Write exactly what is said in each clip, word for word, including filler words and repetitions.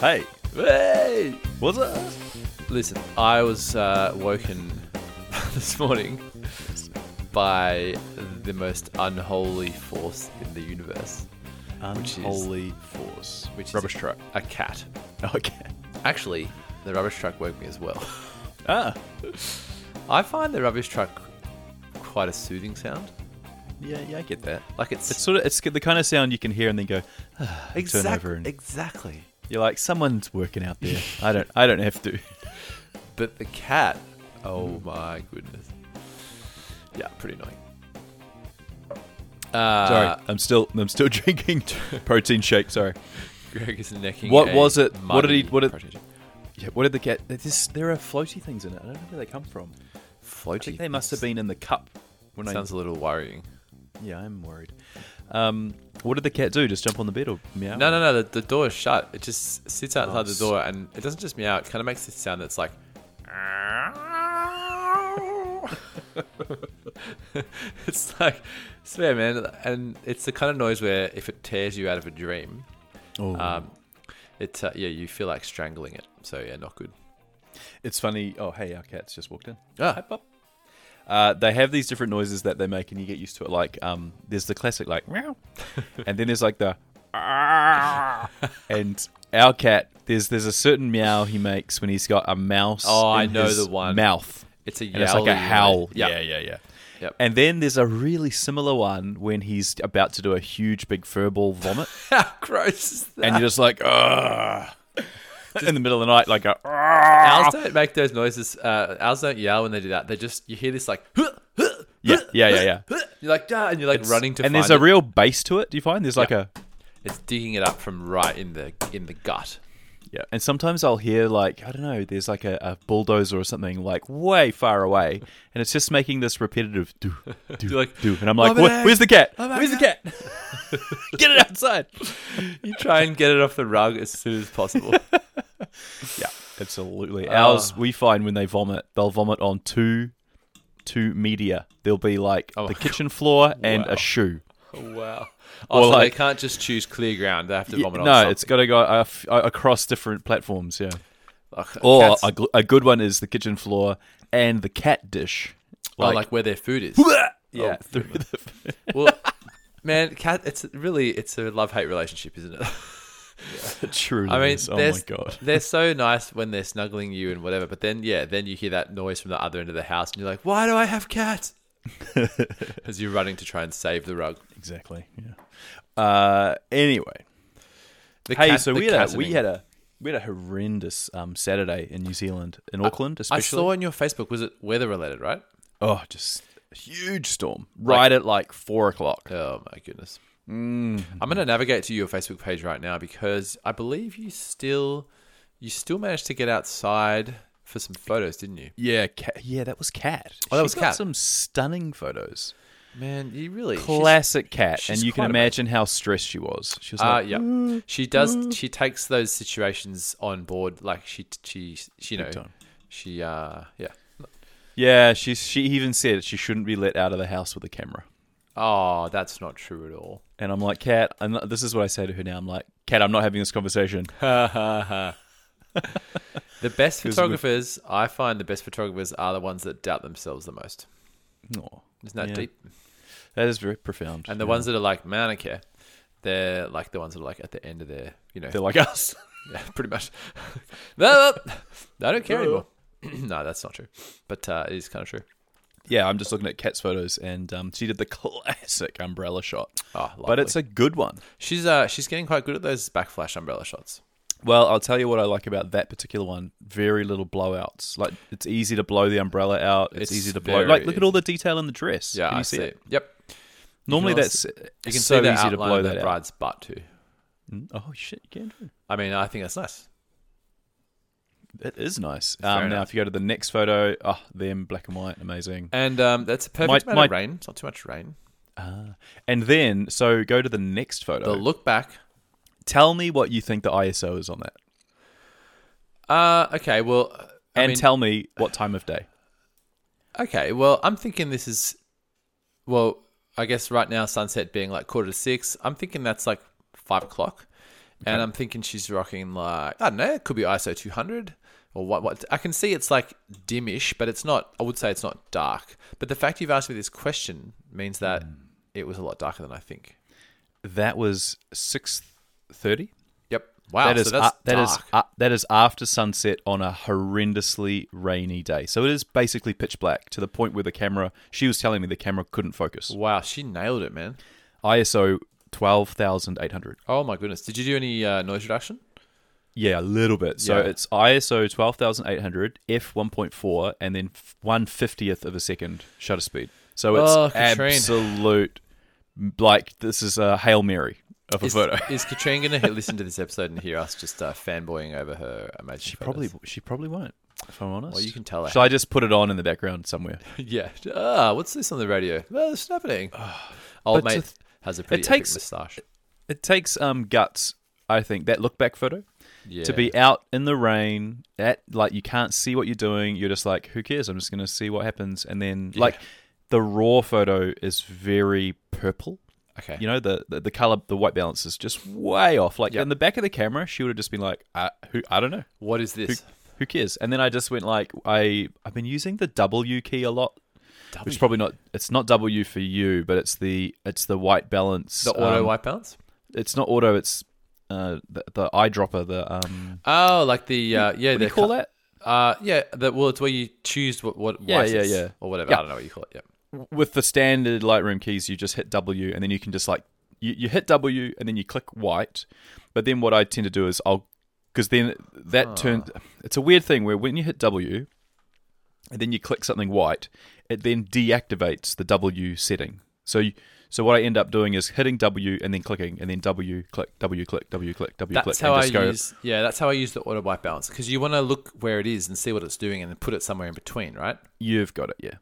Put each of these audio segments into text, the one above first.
Hey, Hey! what's up? Listen, I was uh, woken this morning by the most unholy force in the universe, which is Unholy force. which is Rubbish truck. a cat. Okay. Actually, the rubbish truck woke me as well. Ah. I find the rubbish truck quite a soothing sound. Yeah, yeah, I get that. Like it's, It's sort of it's the kind of sound you can hear and then go ah, and turn exact- over and exactly. you're like, someone's working out there. I don't I don't have to. But the cat, oh my goodness. Yeah, pretty annoying. Uh, Sorry, I'm still I'm still drinking protein shake. Sorry. Greg is necking. What a was it? What did he- muddy what did- protein shake. Yeah, what did the cat? This, there are floaty things in it. I don't know where they come from. I Floaty. think they must have been in the cup when I. Sounds a little worrying. Yeah, I'm worried. Um, what did the cat do? Just jump on the bed or meow? No, no, no. The, the door is shut. It just sits outside Oh, the door, and it doesn't just meow. It kind of makes this sound that's like. It's like, it's fair, man, and it's the kind of noise where if it tears you out of a dream, Oh. um, it uh, yeah, you feel like strangling it. So yeah, not good. It's funny. Oh, hey, our cat's just walked in. Ah. Hi, pup. Uh, they have these different noises that they make, and you get used to it. Like, um, there's the classic, like, meow, and then there's like the, and our cat, there's there's a certain meow he makes when he's got a mouse. Oh, I in know his the one. mouth, It's a and it's like a yowly, howl. Yep. Yeah, yeah, yeah. Yep. And then there's a really similar one when he's about to do a huge big furball vomit, How gross is that? and you're just like, ugh. In the middle of the night, like a. Owls don't make those noises. Uh, owls don't yell when they do that. They just, you hear this like, Yeah, yeah, yeah, yeah. you're like, ah, and you're like running to and find there's it. a real bass to it. Do you find there's like Yeah. a It's digging it up from right in the in the gut. yeah? And sometimes I'll hear like I don't know. There's like a, a bulldozer or something like way far away, and it's just making this repetitive do do You're like, do, and I'm like, "Oh, my "Where- God. where's the cat? Oh, my Where's the cat? Get it outside!" You try and get it off the rug as soon as possible. Yeah, absolutely. Oh. Ours, we find when they vomit, they'll vomit on two two media. There'll be like Oh the my kitchen floor and Wow. a shoe. Oh, wow. Or Oh, so like- they can't just choose clear ground. They have to Yeah, vomit on no, something. it's got to go uh, f- uh, across different platforms. Yeah. Like, Or cats- a, gl- a good one is the kitchen floor and the cat dish. oh, like where their food is. yeah, Oh, through the. Well, man, cat. It's really it's a love hate relationship, isn't it? It truly I mean, is. Oh my there's- god. They're so nice when they're snuggling you and whatever, but then yeah, then you hear that noise from the other end of the house, and you're like, "Why do I have cats?" As you're running to try and save the rug. Exactly. Yeah. Uh. Anyway, The hey, cat- so the we had a, cat's we annoying. had a we had a horrendous um Saturday in New Zealand, in Auckland, I especially. saw on your Facebook. Was it weather related? Right? Oh, just a huge storm right at like four o'clock. Oh my goodness. Mm. I'm going to navigate to your Facebook page right now because I believe you still you still managed to get outside for some photos, didn't you? Yeah, Kat, yeah, that was Kat. Oh, that She was got Kat. some stunning photos. Man, you really she's- Classic Kat, she's and you can quite imagine how stressed she was. She was Uh, like, yeah, she does. She takes those situations on board. Like she, she, she, you know, Big time. she, uh, yeah. yeah, she she even said she shouldn't be let out of the house with a camera. Oh, that's not true at all. And I'm like, Kat, and this is what I say to her now. I'm like, Kat, I'm not having this conversation. Ha ha ha. The best 'Cause photographers, I find, the best photographers are the ones that doubt themselves the most. Oh, Isn't that yeah. deep? That is very profound. And the yeah. ones that are like, man, I don't care. They're like the ones that are like at the end of their, you know, they're like us. yeah, pretty much. No, no, I don't care anymore. No, that's not true. But uh, it is kind of true. Yeah, I'm just looking at Kat's photos, and um, she did the classic umbrella shot. Oh, But it's a good one. she's uh she's getting quite good at those backflash umbrella shots. Well, I'll tell you what I like about that particular one. Very little blowouts. Like, it's easy to blow the umbrella out. It's, It's easy to blow. very Like, look at easy. all the detail in the dress. Yeah, Can you I see, see it? it. Yep. Normally, can that's also- You can so see the easy to outline blow of that the out. bride's butt too. Mm, Oh shit, you can do. I mean, I think that's nice. It is nice. Fair Um, now, enough. if you go to the next photo, oh, them black and white, amazing. And um, that's a perfect My- amount my- of rain. It's not too much rain. Ah. And then, so go to the next photo. The look back. Tell me what you think the I S O is on that, Uh, okay. Well, I and mean, tell me what time of day. okay. Well, I'm thinking this is. Well, I guess right now sunset being like quarter to six. I'm thinking that's like five o'clock. And I'm thinking she's rocking like, I don't know, it could be I S O two hundred or what, what. I can see it's like dimmish, but it's not, I would say it's not dark. But the fact you've asked me this question means that mm. it was a lot darker than I think. That was six thirty. Yep. Wow. That is, so that's uh, that, dark. is uh, that is after sunset on a horrendously rainy day. So it is basically pitch black to the point where the camera, she was telling me the camera couldn't focus. Wow, she nailed it, man. I S O twelve thousand eight hundred. Oh my goodness. Did you do any uh, noise reduction? Yeah, a little bit. So Yeah. it's I S O twelve thousand eight hundred, f one point four, and then one fiftieth of a second shutter speed. So it's Oh, Katrine. absolute, like, this is a Hail Mary of a Is, photo. is Katrine going to listen to this episode and hear us just uh, fanboying over her amazing She photos? probably she probably won't, if I'm honest. Well, you can tell her. Should I just put it on in the background somewhere? Yeah. Ah, what's this on the radio? Well, it's happening. Old But to mate th- has a pretty it takes- epic moustache. It takes um guts, I think, that look back photo, Yeah. to be out in the rain, at like you can't see what you're doing. You're just like, who cares? I'm just going to see what happens. And then Yeah. like the raw photo is very purple. Okay. You know, the, the the color, the white balance is just way off. Like Yep. in the back of the camera, she would have just been like, uh, who I don't know, What is who, this? who cares? And then I just went like, I I've been using the W key a lot, W. which is probably not. It's not W for you, but it's the it's the white balance. The auto um, white balance? It's not auto. It's uh, the, the eyedropper. The um. Oh, like the uh, yeah. What do the you call co- that? Uh, yeah. The, well, it's where you choose what what Yeah, white yeah, is yeah. or whatever. Yeah. I don't know what you call it. Yeah. With the standard Lightroom keys, you just hit W, and then you can just like you, you hit W, and then you click white. But then what I tend to do is I'll because then that Oh. turns. It's a weird thing where when you hit W, and then you click something white, it then deactivates the W setting. So you, so what I end up doing is hitting W and then clicking, and then W click, W click, W click, W That's click. how and I just go, use. Yeah, that's how I use the auto white balance because you want to look where it is and see what it's doing, and then put it somewhere in between, right? You've got it, yeah.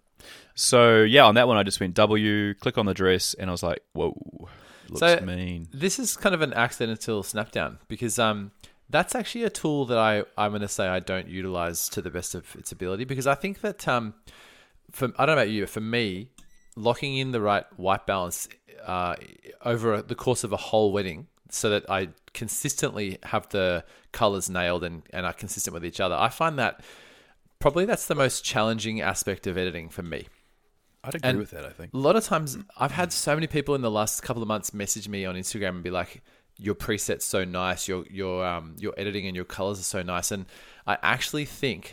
So yeah, on that one I just went W, click on the dress, and I was like, whoa, looks So- mean. This is kind of an accidental snapdown because um, that's actually a tool that I, I'm going to say I don't utilize to the best of its ability because I think that, um, for, I don't know about you, but for me, locking in the right white balance uh, over the course of a whole wedding so that I consistently have the colors nailed and, and are consistent with each other, I find that probably that's the most challenging aspect of editing for me. I'd agree and- with that, I think. A lot of times, I've had so many people in the last couple of months message me on Instagram and be like, "Your preset's so nice. Your your um your editing and your colors are so nice." And I actually think,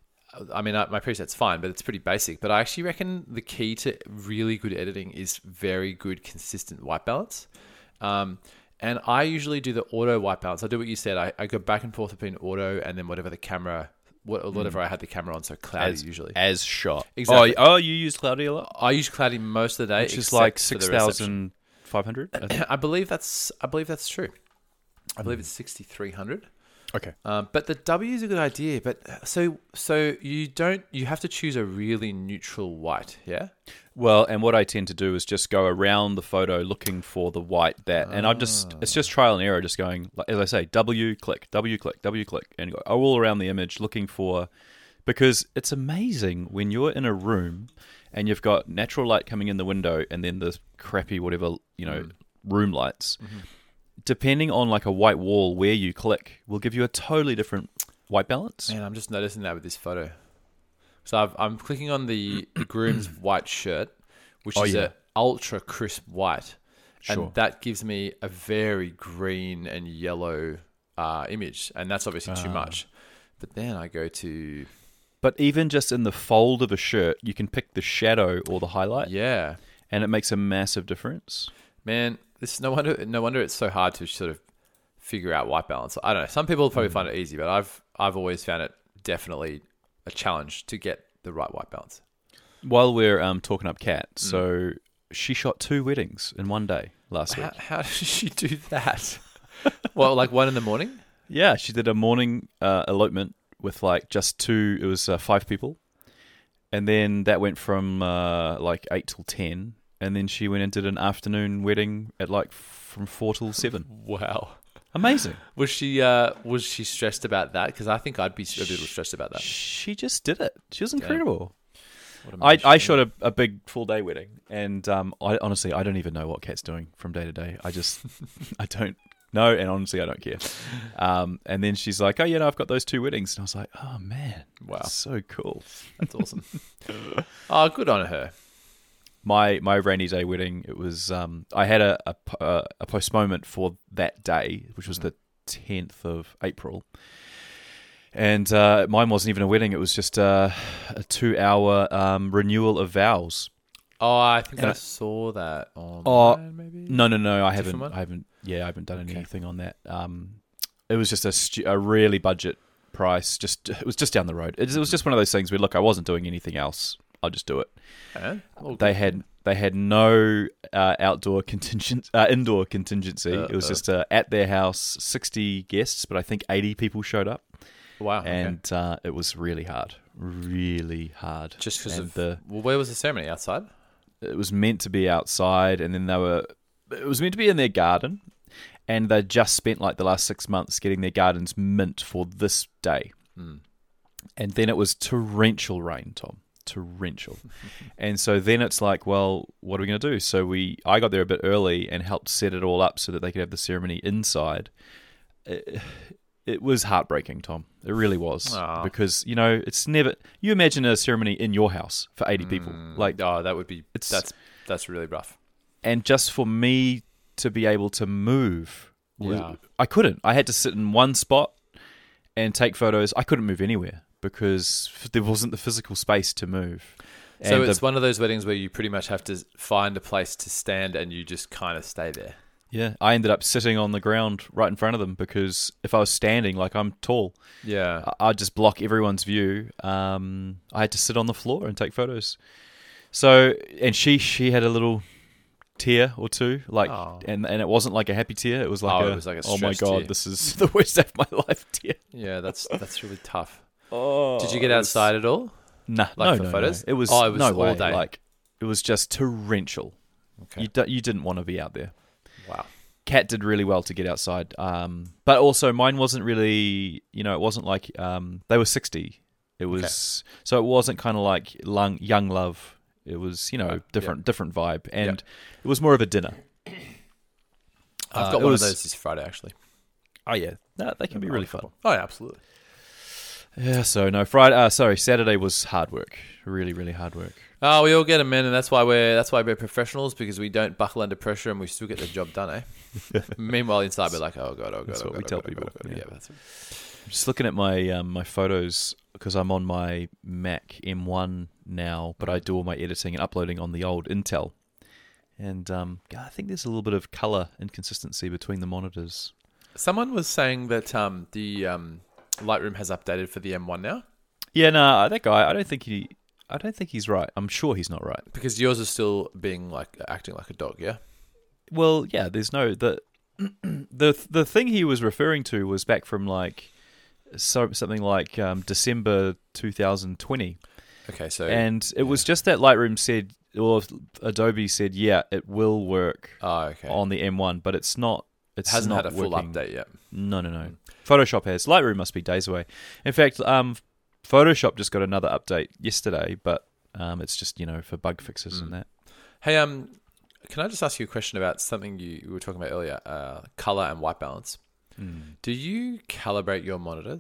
I mean, I- my preset's fine, but it's pretty basic. But I actually reckon the key to really good editing is very good, consistent white balance. Um, and I usually do the auto white balance. I do what you said. I, I go back and forth between auto and then whatever the camera, what- whatever I had the camera on, so cloudy As, usually. as shot. Exactly. Oh, oh, you use Cloudy a lot? I use cloudy most of the day, Which is except like for the six reception. thousand five hundred? I believe that's I believe that's true. I believe it's sixty three hundred. Okay. Um, but the W is a good idea. But so so you don't you have to choose a really neutral white, yeah. Well, and what I tend to do is just go around the photo looking for the white that, and I'm just, it's just trial and error, just going, like, as I say, W click, W click, W click, and go all around the image looking for, because it's amazing when you're in a room and you've got natural light coming in the window and then the crappy, whatever, you know, room lights. Mm-hmm. Depending on like a white wall where you click will give you a totally different white balance. Man, I'm just noticing that with this photo. So I've, I'm clicking on the, the groom's white shirt, which Oh, is yeah. a ultra crisp white, Sure. and that gives me a very green and yellow uh, image, and that's obviously too Ah. much. But then I go to But even just in the fold of a shirt, you can pick the shadow or the highlight, yeah, and it makes a massive difference. man, this no wonder no wonder it's so hard to sort of figure out white balance. I don't know. Some people probably find it easy, but I've I've always found it definitely a challenge to get the right white balance. While we're um, talking up Kat, Mm. so she shot two weddings in one day last week. How, how does she do that? Well, like one in the morning? Yeah, she did a morning uh, elopement with like just two, it was uh, five people. And then that went from uh, like eight till ten. And then she went and did an afternoon wedding at like from four till seven. Wow. Amazing. Was she uh, was she stressed about that? Because I think I'd be a little stressed about that. She just did it. She was Damn. incredible. What a I, I machine. shot a, a big full day wedding, and um, I honestly I don't even know what Kat's doing from day to day. I just I don't No, and honestly, I don't care. Um, and then she's like, oh, yeah, no, I've got those two weddings. And I was like, oh, man. Wow. That's so cool. That's awesome. Oh, good on her. My my rainy day wedding, it was, um, I had a, a, a a postponement for that day, which was the tenth of April. And uh, mine wasn't even a wedding. It was just uh, a two-hour um, renewal of vows. Oh, I think And I I- saw that online, Oh, maybe? No, no, no. I Different haven't. one? I haven't. Yeah, I haven't done Okay. anything on that. Um, it was just a stu- a really budget price. Just it was just down the road. It, it was just one of those things where look, I wasn't doing anything else. I'll just do it. Yeah? All They good. had they had no uh, outdoor contingent, uh, indoor contingency. Uh, it was uh. just uh, at their house, sixty guests, but I think eighty people showed up, Wow. okay. and uh, it was really hard, really hard. Just because And of the well, where was the ceremony? Outside? it was meant to be outside, and then they were it was meant to be in their garden, and they just spent like the last six months getting their gardens mint for this day. Mm. And then it was torrential rain, Tom, torrential. And so then it's like, well, what are we going to do? So we I got there a bit early and helped set it all up so that they could have the ceremony inside. It, it was heartbreaking, Tom. It really was. Aw. Because, you know, it's never you imagine a ceremony in your house for eighty people. Mm. Like oh, that would be it's- that's that's really rough. and just for me to be able to move, was- Yeah. I couldn't. I had to sit in one spot and take photos. I couldn't move anywhere because f- there wasn't the physical space to move. So And it's the- one of those weddings where you pretty much have to find a place to stand and you just kind of stay there. yeah, I ended up sitting on the ground right in front of them because if I was standing, like I'm tall, Yeah. I- I'd just block everyone's view. Um, I had to sit on the floor and take photos. So, and she she had a little tear or two, like, Oh. and and it wasn't like a happy tear. It was like Oh, a, it was like a oh my stress god, tear. this is the worst day of my life tear. Yeah, that's that's really tough. Oh, Did you get outside at all? Nah, Like no, for no, photos? no. It was Oh, it was no all way. day. Like it was just torrential. Okay. You do, you didn't want to be out there. Wow. Kat did really well to get outside, um, but also mine wasn't really. You know, it wasn't like um, they were sixty. It was so it wasn't kind of like lung, young love. It was you know Right, different different vibe, and it was more of a dinner. I've Uh, got it one was- of those this Friday actually. Oh yeah, no, they can be really fun. Oh yeah, absolutely. Yeah, so no Friday. Uh, sorry, Saturday was hard work. Really, really hard work. Oh, we all get them, man, and that's why we're that's why we're professionals because we don't buckle under pressure and we still get the job done, eh? Meanwhile, inside we're like, oh god, oh god, That's oh what god, we oh tell god, oh people, god, oh god. yeah. Yeah, that's I'm just looking at my um, my photos because I'm on my Mac M one now, but I do all my editing and uploading on the old Intel. And um, I think there's a little bit of color inconsistency between the monitors. Someone was saying that um, the um, Lightroom has updated for the M one now Yeah, no, that guy. I don't think he. I don't think he's right. I'm sure he's not right. because yours is still being like acting like a dog. Yeah. Well, yeah. There's no the the the thing he was referring to was back from like so something like um, December two thousand twenty. Okay, so And it was just that Lightroom said, or Adobe said, yeah, it will work oh, okay, on the M one, but it's not. it It's hasn't not had a full working. update yet. No, no, no. Photoshop has. Lightroom must be days away. In fact, um, Photoshop just got another update yesterday, but um, it's just you know for bug fixes and that. Hey, um, can I just ask you a question about something you, you were talking about earlier? Uh, color and white balance. Do you calibrate your monitor?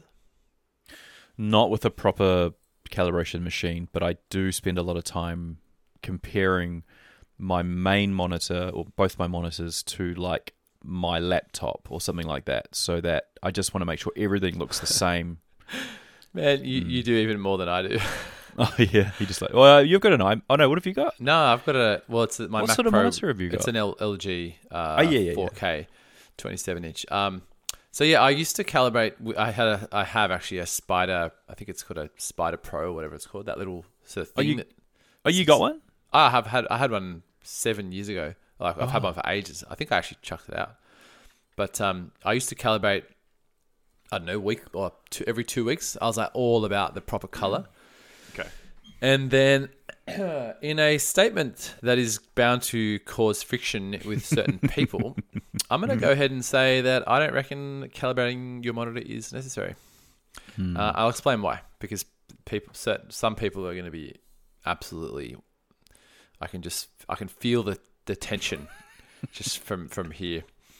Not with a proper calibration machine, but I do spend a lot of time comparing my main monitor or both my monitors to like my laptop or something like that, so that I just want to make sure everything looks the same. Man, you, you do even more than I do. Oh yeah, you just like, well, you've got an i. Oh no, what have you got? No, I've got a well. It's my What Mac sort of Pro. monitor have you It's got? an L- LG uh, Oh, yeah, yeah, yeah. four K, twenty-seven inch. Um, so yeah, I used to calibrate. I had a, I have actually a Spider. I think it's called a Spider Pro, or whatever it's called. That little sort of Oh, thing. you- that, Oh, you got one? I have had. I had one seven years ago. Like I've had Oh. one for ages. I think I actually chucked it out. But um, I used to calibrate. I don't know, week or two, every two weeks. I was like all about the proper color. Okay. And then, in a statement that is bound to cause friction with certain people, I'm going to go ahead and say that I don't reckon calibrating your monitor is necessary. Uh, I'll explain why. Because people, certain, some people are going to be absolutely. I can just, I can feel the, the tension just from from here.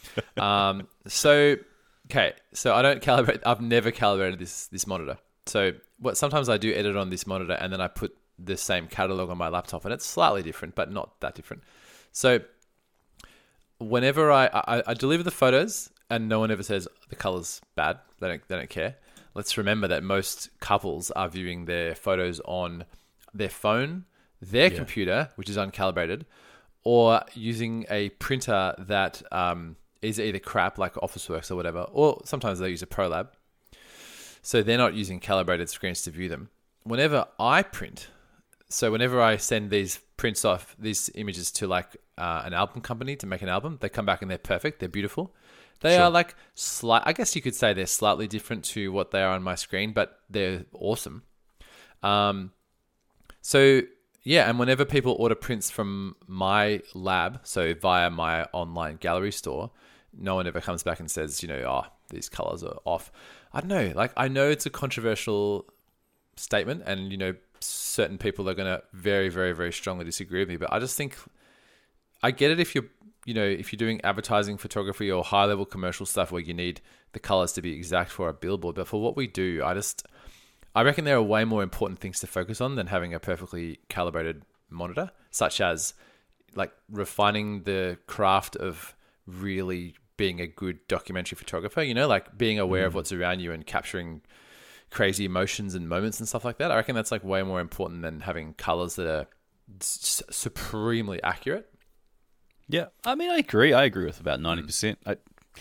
Um, so, okay, so I don't calibrate. I've never calibrated this this monitor. So, what sometimes I do edit on this monitor, and then I put the same catalog on my laptop, and it's slightly different, but not that different. So, whenever I I, I deliver the photos, and no one ever says the color's bad. They don't they don't care. Let's remember that most couples are viewing their photos on their phone, their Yeah. computer, which is uncalibrated, or using a printer that um, is either crap, like Officeworks or whatever, or sometimes they use a ProLab. So they're not using calibrated screens to view them. Whenever I print, so whenever I send these prints off, these images to like uh, an album company to make an album, they come back and they're perfect, they're beautiful. They Sure. are like slight. I guess you could say they're slightly different to what they are on my screen, but they're awesome. Um, so yeah, and whenever people order prints from my lab, so via my online gallery store, no one ever comes back and says, you know, oh, these colors are off. I don't know. Like, I know it's a controversial statement, and you know, certain people are going to very, very, very strongly disagree with me. But I just think I get it if you're, you know, if you're doing advertising photography or high level commercial stuff where you need the colors to be exact for a billboard. But for what we do, I just, I reckon there are way more important things to focus on than having a perfectly calibrated monitor, such as like refining the craft of really being a good documentary photographer, you know, like being aware mm. of what's around you and capturing crazy emotions and moments and stuff like that. I reckon that's like way more important than having colors that are s- supremely accurate. Yeah, I mean, I agree. I agree with about ninety percent. I,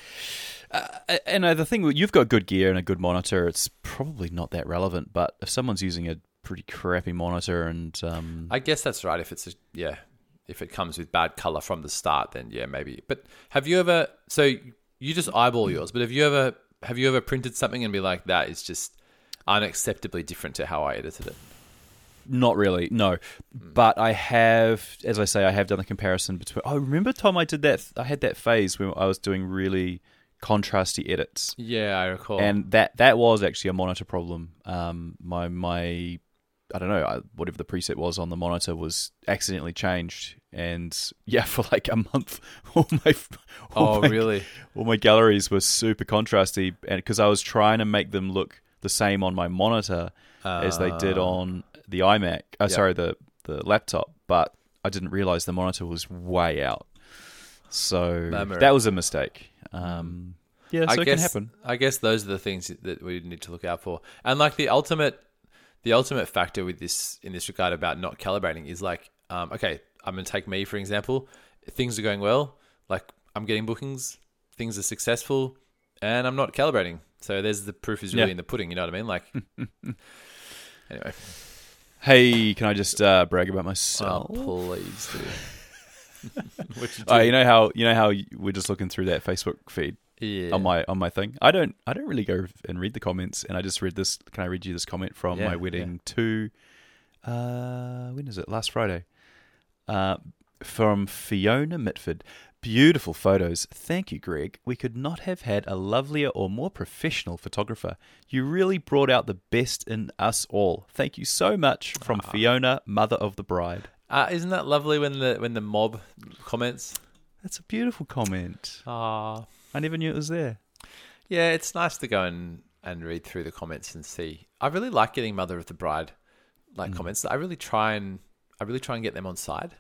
uh, and uh, the thing, you've got good gear and a good monitor, it's probably not that relevant. But if someone's using a pretty crappy monitor and... Um, I guess that's right. If it's, a, yeah, if it comes with bad color from the start, then yeah, maybe. But have you ever... So you just eyeball yours, but have you ever have you ever printed something and be like, that is just unacceptably different to how I edited it? Not really, no. But I have, as I say, I have done a comparison between... Oh, remember, Tom, I did that... I had that phase when I was doing really contrasty edits. Yeah, I recall. And that, that was actually a monitor problem. Um, my... my I don't know, whatever the preset was on the monitor was accidentally changed. And yeah, for like a month, all my... All oh, my, really? All my galleries were super contrasty. And because I was trying to make them look the same on my monitor uh, as they did on... the iMac, uh, yep. sorry, the, the laptop, but I didn't realize the monitor was way out. So Bummer. That was a mistake. Um, yeah, so I it guess, can happen. I guess those are the things that we need to look out for. And like the ultimate, the ultimate factor with this in this regard about not calibrating is like, um, okay, I'm going to take me for example. Things are going well. Like I'm getting bookings, things are successful, and I'm not calibrating. So there's the proof is really yeah. in the pudding. You know what I mean? Like, anyway. Hey, can I just uh, brag about myself? Oh, please do. What you do? Uh, you know how you know how we're just looking through that Facebook feed yeah. on my on my thing. I don't I don't really go and read the comments, and I just read this. Can I read you this comment from yeah, my wedding yeah. to uh, when is it? Last Friday. Uh, from Fiona Mitford. Beautiful photos. Thank you, Greg. We could not have had a lovelier or more professional photographer. You really brought out the best in us all. Thank you so much. From Aww. Fiona, mother of the bride. Uh, isn't that lovely when the when the mob comments? That's a beautiful comment. Ah, I never knew it was there. Yeah, it's nice to go and, and read through the comments and see. I really like getting mother of the bride like mm. comments. I really try and I really try and get them on side.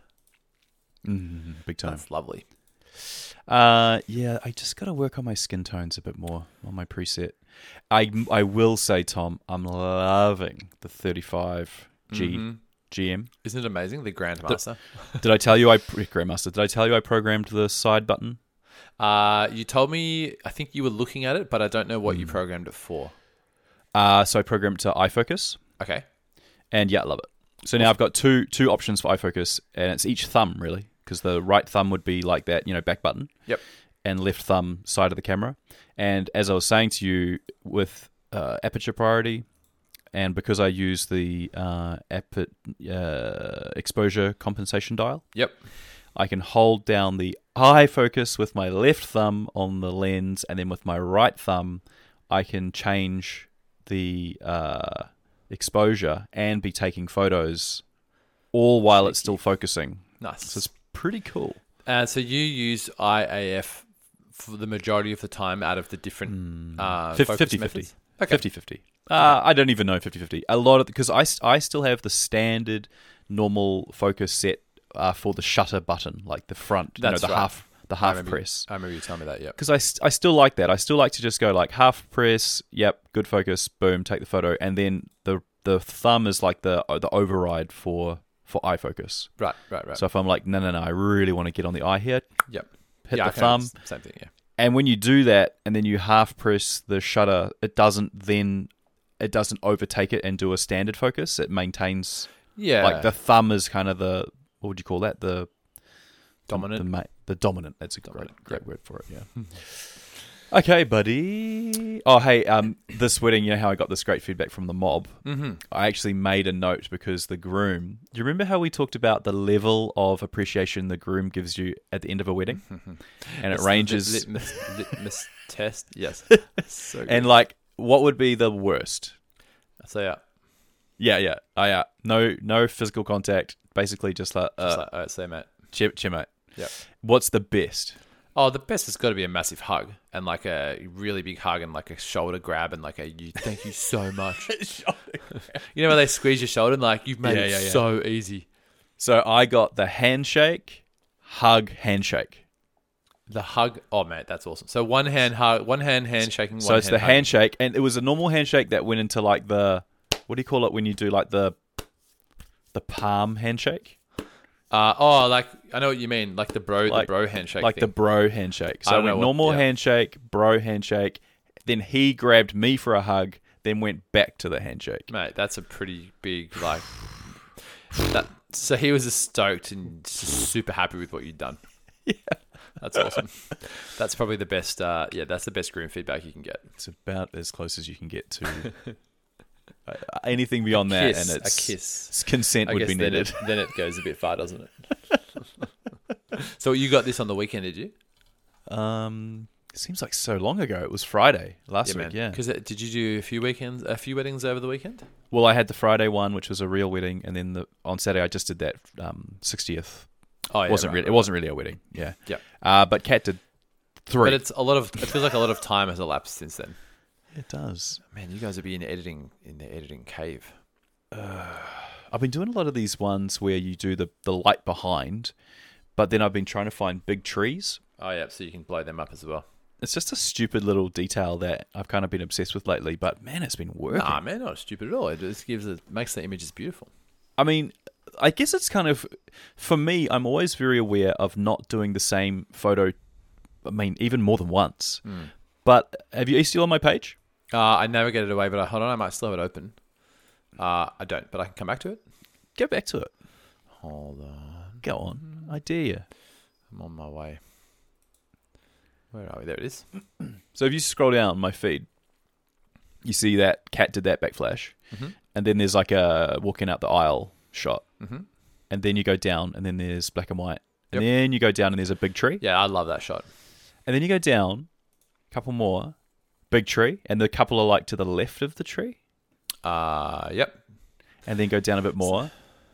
Mm, big time. That's lovely. Uh, yeah, I just got to work on my skin tones a bit more on my preset. I, I will say, Tom, I'm loving the thirty-five G mm-hmm. G M. Isn't it amazing? The Grandmaster. Did, did I tell you I Grandmaster? Did I tell you I programmed the side button? Uh, you told me. I think you were looking at it, but I don't know what mm. you programmed it for. Uh, so I programmed to iFocus. Okay. And yeah, I love it. So now I've got two two options for iFocus, and it's each thumb really. Because the right thumb would be like that, you know, back button. Yep. And left thumb side of the camera. And as I was saying to you, with uh, aperture priority, and because I use the uh, aper- uh, exposure compensation dial, yep, I can hold down the eye focus with my left thumb on the lens, and then with my right thumb, I can change the uh, exposure and be taking photos, all while it's still focusing. Nice. So it's pretty cool. Uh, so you use I A F for the majority of the time out of the different uh, Fif- focus fifty-fifty. methods? Okay. fifty-fifty. Uh, I don't even know fifty-fifty. A lot of because I, s- I still have the standard normal focus set uh, for the shutter button, like the front, That's you know, the right. half the I half remember, press. I remember you telling me that. Yeah. Because I, st- I still like that. I still like to just go like half press, yep, good focus, boom, take the photo, and then the the thumb is like the the override for for eye focus. Right. Right. Right. So if I'm like, no, no, no, I really want to get on the eye here, yep. hit yeah, the I can thumb. understand. Same thing. Yeah. And when you do that, and then you half press the shutter, it doesn't then it doesn't overtake it and do a standard focus. It maintains Yeah. like the thumb is kind of the what would you call that? The Dominant. The, the, ma- the dominant. That's a Dominant, great great word for it. Yeah. Okay, buddy. Oh, hey, um, this wedding, you know how I got this great feedback from the mob? Mm-hmm. I actually made a note because the groom... Do you remember how we talked about the level of appreciation the groom gives you at the end of a wedding? And it It's ranges... the litmus, litmus test. Yes. So good. And, like, what would be the worst? So yeah. Yeah, yeah. Oh, yeah. No no physical contact. Basically just like... Just Uh, like, all right, say mate. cheer, cheer, mate. Yep. What's the best? Oh, the best has got to be a massive hug and like a really big hug and like a shoulder grab and like a you. Thank you so much. You know when they squeeze your shoulder and like you've made Yeah, it yeah, yeah. so easy. So I got the handshake, hug, handshake. The hug. Oh mate, that's awesome. So one hand hug, one hand handshaking. One So it's hand the hugging. handshake, and it was a normal handshake that went into like the what do you call it when you do like the the palm handshake, Uh, oh, like I know what you mean, like the bro, Like- the bro handshake, like thing. the bro handshake. I So I don't went know what- normal yeah. handshake, bro handshake. Then he grabbed me for a hug, then went back to the handshake. Mate, that's a pretty big like. That, so he was just stoked and just super happy with what you'd done. Yeah, that's awesome. That's probably the best. Uh, yeah, that's the best groom feedback you can get. It's about as close as you can get to uh, anything beyond that, Kiss, and it's a kiss. it's consent I would guess be then needed. it, then it goes a bit far, doesn't it? So you got this on the weekend, did you? Um, it seems like so long ago. It was Friday last week. Yeah. Because did you do a few weekends, a few weddings over the weekend? Well, I had the Friday one, which was a real wedding, and then the on Saturday I just did that um, sixtieth. Oh, yeah, wasn't right, really. right, It wasn't really a wedding. Yeah. Yep. Uh, but Kat did three. But it's a lot of. It feels like a lot of time has elapsed since then. it does. Man, you guys would be in editing in the editing cave. I've been doing a lot of these ones where you do the the light behind, but then I've been trying to find big trees. Oh yeah, so you can blow them up as well. It's just a stupid little detail that I've kind of been obsessed with lately. But man, it's been working. Nah, man, not stupid at all. It just gives it makes the images beautiful. I mean, I guess it's kind of, for me, I'm always very aware of not doing the same photo, I mean, even more than once. Hmm. But have you, are you still on my page? Uh, I navigated away, but I, hold on, I might still have it open. Uh, I don't, but I can come back to it. Go back to it. Hold on, Go on. I dare you. I'm on my way. Where are we? There it is. So if you scroll down my feed, you see that Kat did that backflash. Mm-hmm. And then there's like a walking out the aisle shot. Mm-hmm. And then you go down, and then there's black and white. And Yep. then you go down, and there's a big tree. Yeah, I love that shot. And then you go down, a couple more, big tree. And the couple are like to the left of the tree. Uh, yep. And then go down a bit more.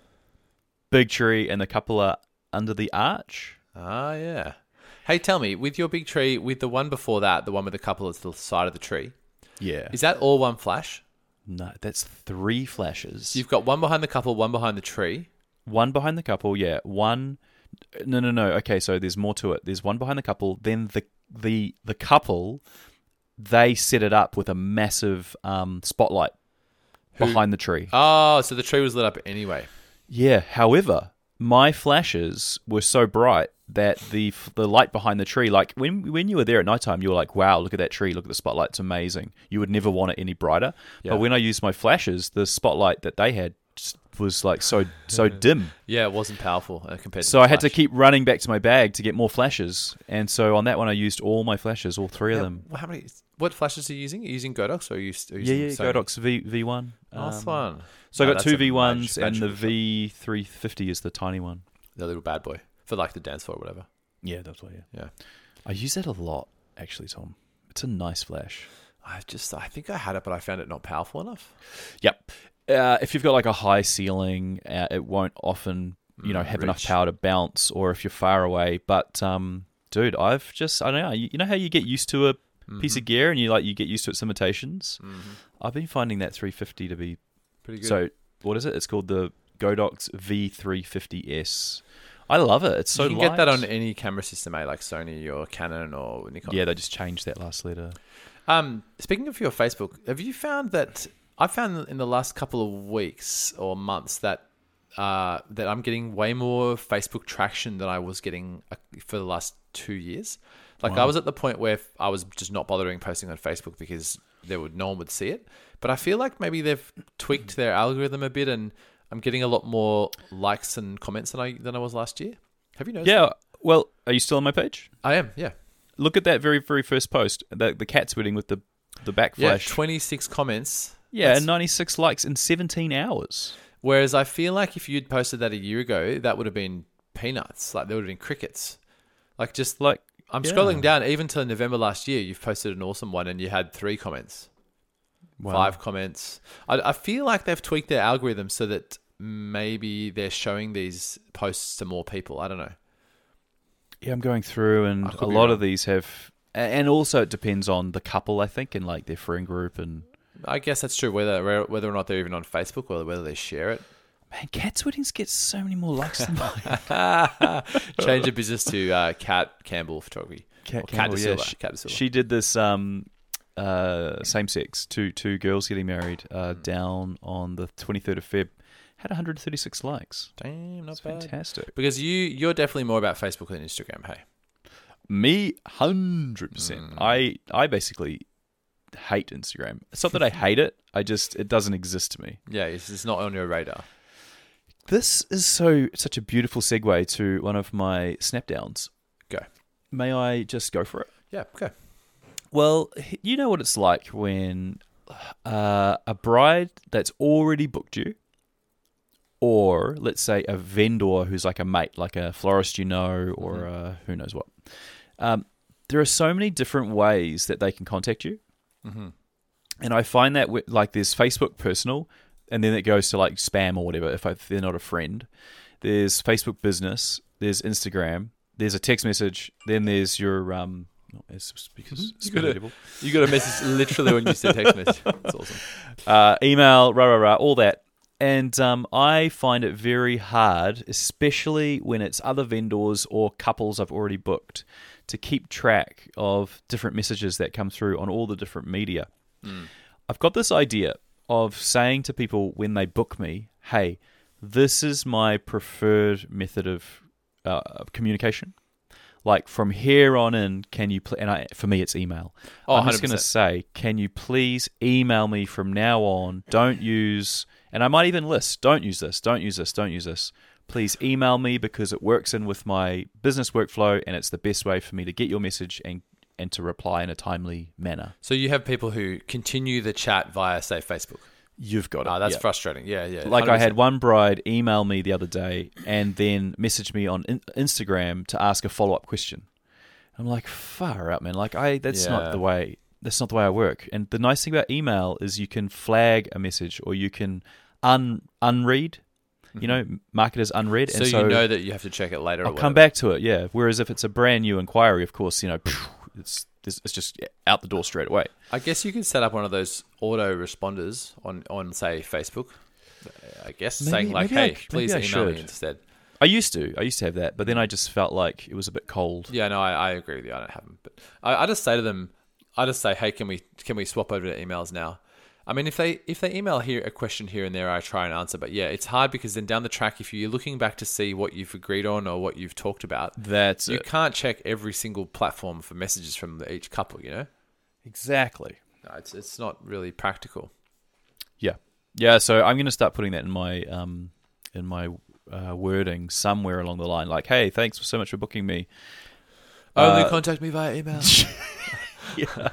Big tree, and the couple are under the arch. Ah, yeah. Hey, tell me, with your big tree, with the one before that, the one with the couple at the side of the tree, Yeah. is that all one flash? No, that's three flashes. So you've got one behind the couple, one behind the tree. One behind the couple, yeah. One. No, no, no. Okay, so there's more to it. There's one behind the couple. Then the the the couple, they set it up with a massive um, spotlight Who- behind the tree. Oh, so the tree was lit up anyway. Yeah. However, my flashes were so bright that the the light behind the tree, like when when you were there at nighttime, you were like, "Wow, look at that tree! Look at the spotlight! It's amazing." You would never want it any brighter. Yeah. But when I used my flashes, the spotlight that they had just was like so so dim. Yeah, it wasn't powerful uh, compared to So the I had to flash. keep running back to my bag to get more flashes, and so on that one I used all my flashes, all three Yeah, of them. well, how many? What flashes are you using? Are you using Godox or are you, are you Yeah, using yeah, Sony? Godox V V one. Nice Um, one. So I No, got that's two a V ones, mag- and the magical shot. V three fifty is the tiny one. The little bad boy for like the dance floor or whatever. Yeah, that's what. Yeah, Yeah. I use that a lot actually, Tom. It's a nice flash. I just, I think I had it, but I found it not powerful enough. Yep. Uh, if you've got like a high ceiling, uh, it won't often, you know, Mm, have enough reach. power to bounce, or if you're far away. But um, dude, I've just I don't know. You, you know how you get used to a Mm-hmm. piece of gear and you like you get used to its limitations. Mm-hmm. I've been finding that three fifty to be Pretty good. so. What is it? It's called the Godox V three fifty S. I love it. It's so you can light. get that on any camera system, eh? Like Sony or Canon or Nikon. Yeah, they just changed that last letter. Um, speaking of your Facebook, have you found that I found in the last couple of weeks or months that uh, that I'm getting way more Facebook traction than I was getting uh, for the last two years. Like Wow. I was at the point where I was just not bothering posting on Facebook because there would no one would see it. But I feel like maybe they've tweaked their algorithm a bit, and I'm getting a lot more likes and comments than I than I was last year. Have you noticed? Yeah. that? Well, are you still on my page? I am. Yeah. Look at that very very first post. The the cat's wedding with the the Yeah. backflash. twenty-six comments. Yeah, That's- and ninety-six likes in seventeen hours. Whereas I feel like if you'd posted that a year ago, that would have been peanuts. Like there would have been crickets. Like just Like I'm yeah. scrolling down, even till November last year, you've posted an awesome one and you had three comments, Wow. five comments. I, I feel like they've tweaked their algorithm so that maybe they're showing these posts to more people. I don't know. Yeah, I'm going through, and I a could be lot wrong. of these have, a- and also it depends on the couple, I think, and like their friend group. And I guess that's true, whether whether or not they're even on Facebook or whether they share it. man, cat's weddings get so many more likes than mine. Change your business to uh, Cat Campbell Photography. Cat Or Cat Campbell, De yeah, Silva. she, Cat De Silva. she did this um, uh, same sex, two two girls getting married uh, Mm. down on the twenty-third of Feb. Had one hundred thirty-six likes. Damn, not It's bad. fantastic. Because you you're definitely more about Facebook than Instagram. Hey. Me, hundred percent. Mm. I I basically hate Instagram. It's not that I hate it. I just it doesn't exist to me. Yeah, it's, it's not on your radar. This is so such a beautiful segue to one of my snapdowns. Go. May I just go for it? Yeah, okay. Well, h- you know what it's like when uh, a bride that's already booked you, or let's say a vendor who's like a mate, like a florist you know, or Mhm. uh, who knows what. Um, there are so many different ways that they can contact you. Mm-hmm. And I find that with, like there's Facebook personal, and then it goes to like spam or whatever if, I, if they're not a friend. There's Facebook business. There's Instagram. There's a text message. Then there's your um. oh, It's because it's You gotta- relatable. You got a message literally when you said text message. That's awesome. Uh, email, rah rah rah, all that. And um, I find it very hard, especially when it's other vendors or couples I've already booked, to keep track of different messages that come through on all the different media. Mm. I've got this idea of saying to people when they book me, hey, this is my preferred method of uh, of communication. Like from here on in, can you, pl-? and I, for me it's email. Oh, I'm just going to one hundred percent. say, can you please email me from now on? Don't use, and I might even list, don't use this, don't use this, don't use this. Please email me because it works in with my business workflow and it's the best way for me to get your message and, and to reply in a timely manner. So you have people who continue the chat via, say, Facebook. You've got it. Ah, that's yeah. frustrating. Yeah, yeah. Like I had one bride email me the other day and then message me on in- Instagram to ask a follow-up question. I'm like, far out, man. Like I, that's Yeah. not the way. That's not the way I work. And the nice thing about email is you can flag a message or you can un unread. You know, mark it as unread. So, and so you know that you have to check it later. I'll or come whatever. back to it. Yeah. Whereas if it's a brand new inquiry, of course, you know, it's it's it's just out the door straight away. I guess you could set up one of those auto responders on, on say, Facebook. I guess Maybe- saying like, maybe I- "Hey, maybe please I email me should. instead." I used to. I used to have that, but then I just felt like it was a bit cold. Yeah, no, I, I agree with you. I don't have them, but I, I just say to them, I just say, "Hey, can we can we swap over to emails now?" I mean, if they if they email here a question here and there, I try and answer. But yeah, it's hard because then down the track, if you're looking back to see what you've agreed on or what you've talked about, That's you it. can't check every single platform for messages from each couple. You know, Exactly. no, it's it's not really practical. Yeah, yeah. So I'm going to start putting that in my um in my uh, wording somewhere along the line, like, "Hey, thanks so much for booking me." Only Uh, contact me via email. yeah.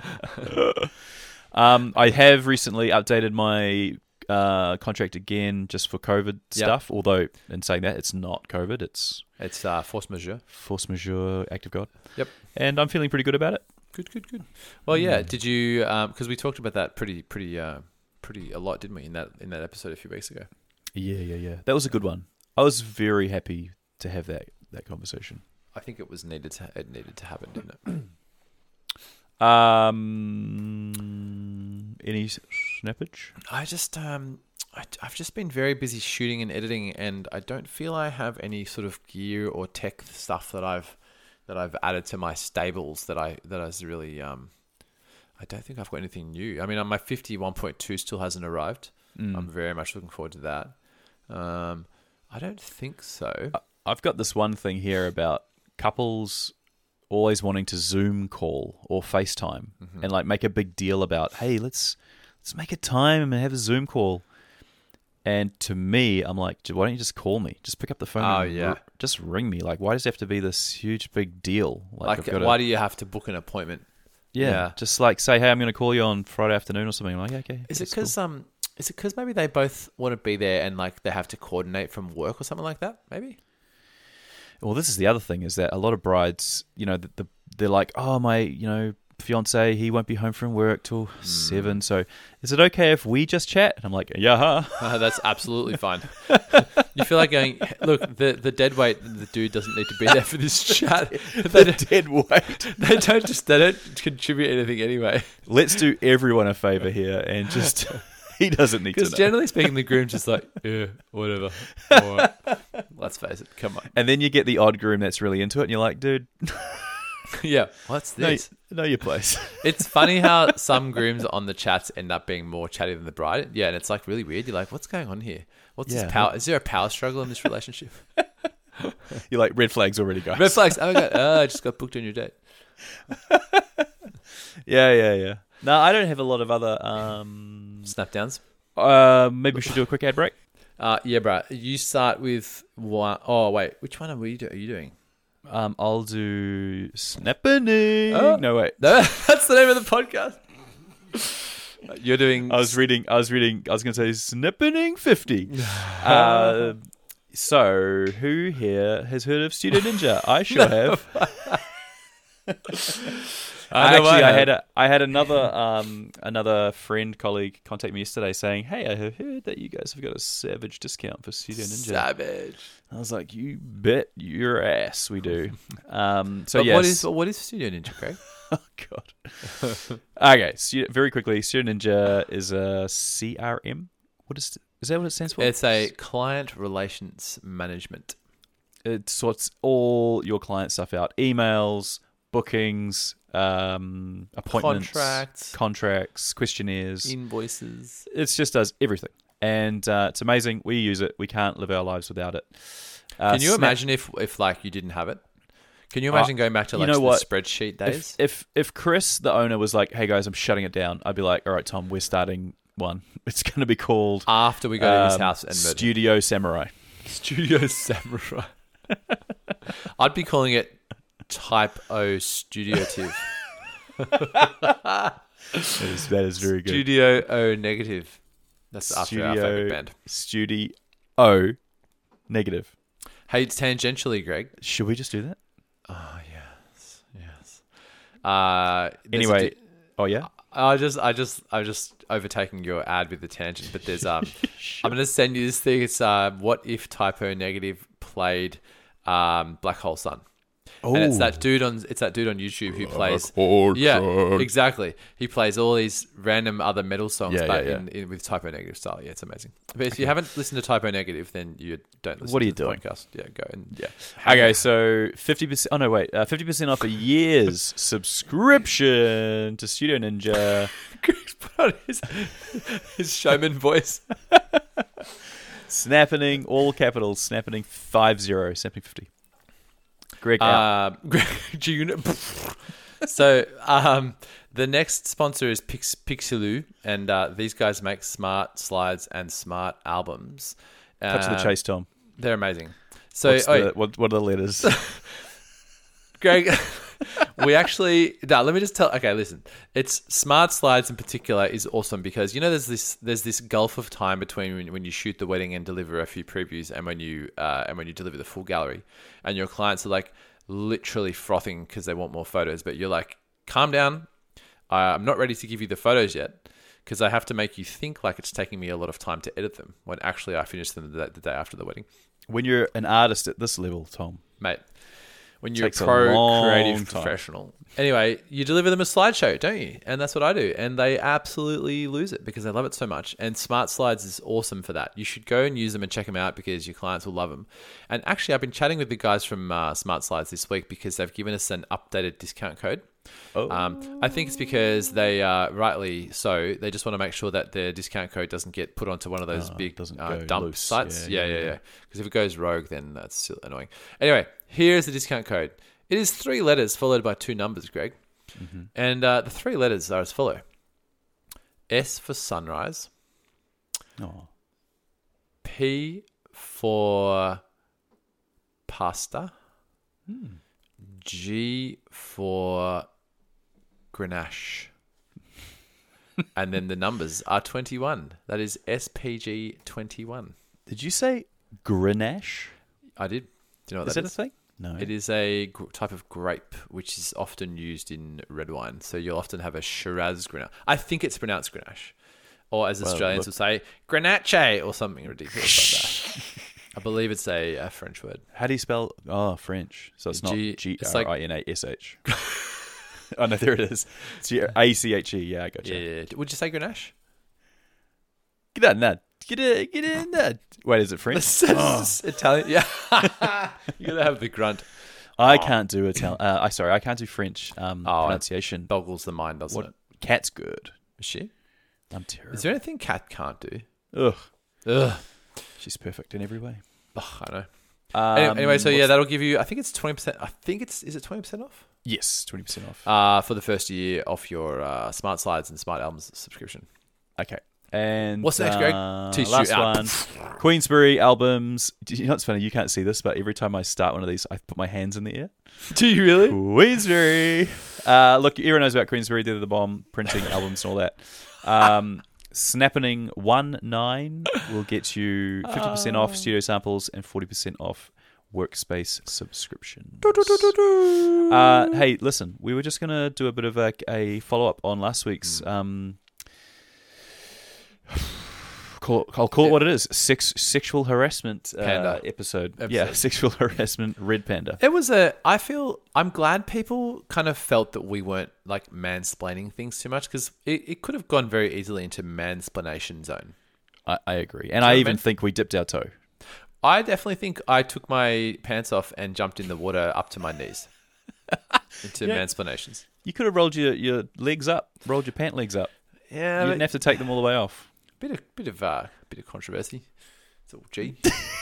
um, I have recently updated my uh, contract again just for COVID stuff. Although, in saying that, it's not COVID; it's It's uh, force majeure. force majeure, act of God. Yep. And I'm feeling pretty good about it. Good, good, good. Well, yeah. Mm. Did you? Because we talked about that pretty, pretty, uh, pretty a lot, didn't we? In that in that episode a few weeks ago. Yeah, yeah, yeah. That was a good one. I was very happy to have that that conversation. I think it was needed to it needed to happen, didn't it? Um, any snappage? I just um I, I've just been very busy shooting and editing, and I don't feel I have any sort of gear or tech stuff that I've that I've added to my stables that I that is really um. I don't think I've got anything new. I mean, my fifty one point two still hasn't arrived. Mm. I'm very much looking forward to that. Um, I don't think so. I've got this one thing here about couples always wanting to Zoom call or FaceTime Mm-hmm. and like make a big deal about, hey, let's let's make a time and have a Zoom call. And to me, I'm like, why don't you just call me? Just pick up the phone. Oh, and yeah. r- just ring me. Like, why does it have to be this huge big deal? Like, I've gotta- why do you have to book an appointment? yeah, yeah. just like say, hey, I'm going to call you on Friday afternoon or something. I'm like, okay. Is it that's cool. because um, is it because maybe they both want to be there and like they have to coordinate from work or something like that? Maybe. Well, this is the other thing is that a lot of brides, you know, the, the, they're like, oh, my, you know, fiance, he won't be home from work till Hmm. seven. So is it okay if we just chat? And I'm like, yeah. Uh, that's absolutely fine. You feel like going, look, the the dead weight, the dude doesn't need to be there for this chat. They, don't- Dead weight. they don't just they don't contribute anything anyway. Let's do everyone a favor here and just, he doesn't need to Because know. generally speaking, the groom's just like, yeah, whatever. All right. Let's face it. Come on. And then you get the odd groom that's really into it and you're like, dude, Yeah. What's know, this? know your place. It's funny how some grooms on the chats end up being more chatty than the bride. Yeah, and it's like really weird. You're like, what's going on here? What's Yeah. this power? Is there a power struggle in this relationship? You're like, red flags already, guys. Red flags. Oh my god! Oh, I just got booked on your date. Yeah, yeah, yeah. No, I don't have a lot of other, um, Snap downs. uh, maybe we should do a quick ad break. Uh, yeah, bro. You start with one. Oh wait, which one are we? Do- are you doing? Um, I'll do Snappening. Oh. No, wait. No, that's the name of the podcast. You're doing. I was reading. I was reading. I was going to say Snappening fifty. uh, so, who here has heard of Studio Ninja? I sure have. I know Actually, I, have. had a, I had another um another friend colleague contact me yesterday saying, "Hey, I have heard that you guys have got a savage discount for Studio Ninja." Savage. I was like, "You bet your ass we do." Um, so But yes. what is what is Studio Ninja, Craig? Oh god. Okay, Stu- very quickly, Studio Ninja is a C R M. What is is that what it stands for? It's a client relations management. It sorts all your client stuff out: emails, bookings, um, appointments, Contracts. contracts, questionnaires. Invoices. It just does everything, and uh, it's amazing. We use it. We can't live our lives without it. Uh, Can you Snap- imagine if, if like you didn't have it? Can you imagine going back to you like know the what? spreadsheet If, days? if if Chris, the owner, was like, "Hey guys, I'm shutting it down," I'd be like, "All right, Tom, we're starting one. It's going to be called After we go to his um, house and murder Studio Samurai." Studio Samurai. I'd be calling it Type O Studiotive. That is, that is very good. Studio O Negative. That's after our Studio- favorite band. Studio negative. Hey, tangentially, Greg. Should we just do that? Oh yes, yes. Uh, there's a Anyway, di- oh yeah. I just, I just, I'm just overtaking your ad with the tangent. But there's, um, I'm going to send you this thing. It's, uh, what if Typo Negative played, um, Black Hole Sun? And it's that dude on, it's that dude on YouTube who plays, yeah, exactly. He plays all these random other metal songs, Yeah, but yeah, yeah. In, in with Typo Negative style. Yeah, it's amazing. But if you haven't listened to Typo Negative, then you don't listen. What are to you the doing? Podcast. Yeah, go and Yeah. Okay, so fifty percent. Oh no, wait. Uh, fifty percent off a year's subscription to Studio Ninja. Greg's put on his his showman voice. Snappening, all capitals. Snappening five zero. Snappening fifty. Greg out. Um, June. So um, the next sponsor is Pix- Pixeloo, and uh, these guys make smart slides and smart albums. Cut to the Uh, chase, Tom. They're amazing. So, What's oh, the, what, what are the letters? Greg, we actually now let me just tell. Okay, listen. It's smart slides in particular is awesome because you know there's this there's this gulf of time between when, when you shoot the wedding and deliver a few previews and when you uh, and when you deliver the full gallery, and your clients are like literally frothing because they want more photos, but you're like, calm down. Uh, I'm not ready to give you the photos yet because I have to make you think like it's taking me a lot of time to edit them when actually I finish them the, the day after the wedding. When you're an artist at this level, Tom. Mate, when you're Takes a a pro long creative time. professional. Anyway, you deliver them a slideshow, don't you? And that's what I do. And they absolutely lose it because they love it so much. And Smart Slides is awesome for that. You should go and use them and check them out because your clients will love them. And actually, I've been chatting with the guys from uh, Smart Slides this week because they've given us an updated discount code. Oh. Um, I think it's because they, uh, rightly so, they just want to make sure that their discount code doesn't get put onto one of those Oh, big doesn't uh, go dump loose. sites. Yeah, Yeah, yeah, yeah, yeah. yeah. Because if it goes rogue, then that's still annoying. Anyway, here's the discount code. It is three letters followed by two numbers, Greg. Mm-hmm. And uh, the three letters are as follow. S for sunrise. Oh. P for pasta. Hmm. G for Grenache. And then the numbers are twenty-one. That is S P G twenty-one. Did you say Grenache? I did. Do you know what Is that that is? a thing? No. It is a gr- type of grape which is often used in red wine. So you'll often have a Shiraz Grenache. I think it's pronounced Grenache. Or as Well, Australians look- would say, Grenache or something ridiculous like that. I believe it's a, a French word. How do you spell? Oh, French. So it's not G- G it's R like- I N A S H. Oh, no, there it is. It's A C H E. Yeah, I got you. Yeah, yeah, yeah. Would you say Grenache? Get in that. Get in, get in that. Wait, is it French? Oh. Italian. Yeah. You're going to have the grunt. I can't do Italian. Uh, I sorry, I can't do French um, Oh, pronunciation. Boggles the mind, doesn't What? it? Cat's good. Is she? I'm terrible. Is there anything Cat can't do? Ugh, Ugh. she's perfect in every way. Ugh, I know. Um, Anyway, anyway, so yeah, what's- that'll give you, I think it's twenty percent. I think it's, is it twenty percent off? yes, twenty percent off. Uh, for the first year off your uh, Smart Slides and Smart Albums subscription. Okay. And What's next, Greg? uh, Teach you last out. one, Queensbury albums. You know what's funny? You can't see this, but every time I start one of these, I put my hands in the air. Do you really? Queensbury. Uh, look, everyone knows about Queensbury. They're the bomb, printing albums and all that. Um, Snappening one nine will get you fifty percent off studio samples and forty percent off workspace subscriptions. Uh, hey, listen, we were just going to do a bit of a, a follow-up on last week's... Um, Call, I'll call it what it is. Sex, sexual harassment uh, Panda. episode. Episode. Yeah, sexual harassment, Red Panda. It was a, I feel, I'm glad people kind of felt that we weren't like mansplaining things too much because it, it could have gone very easily into mansplaination zone. I, I agree. And you know I what I even mean? think we dipped our toe. I definitely think I took my pants off and jumped in the water up to my knees into Yeah. mansplanations. You could have rolled your, your legs up, rolled your pant legs up. Yeah, You didn't have to take them all the way off. bit of bit of uh, bit of controversy. It's all G.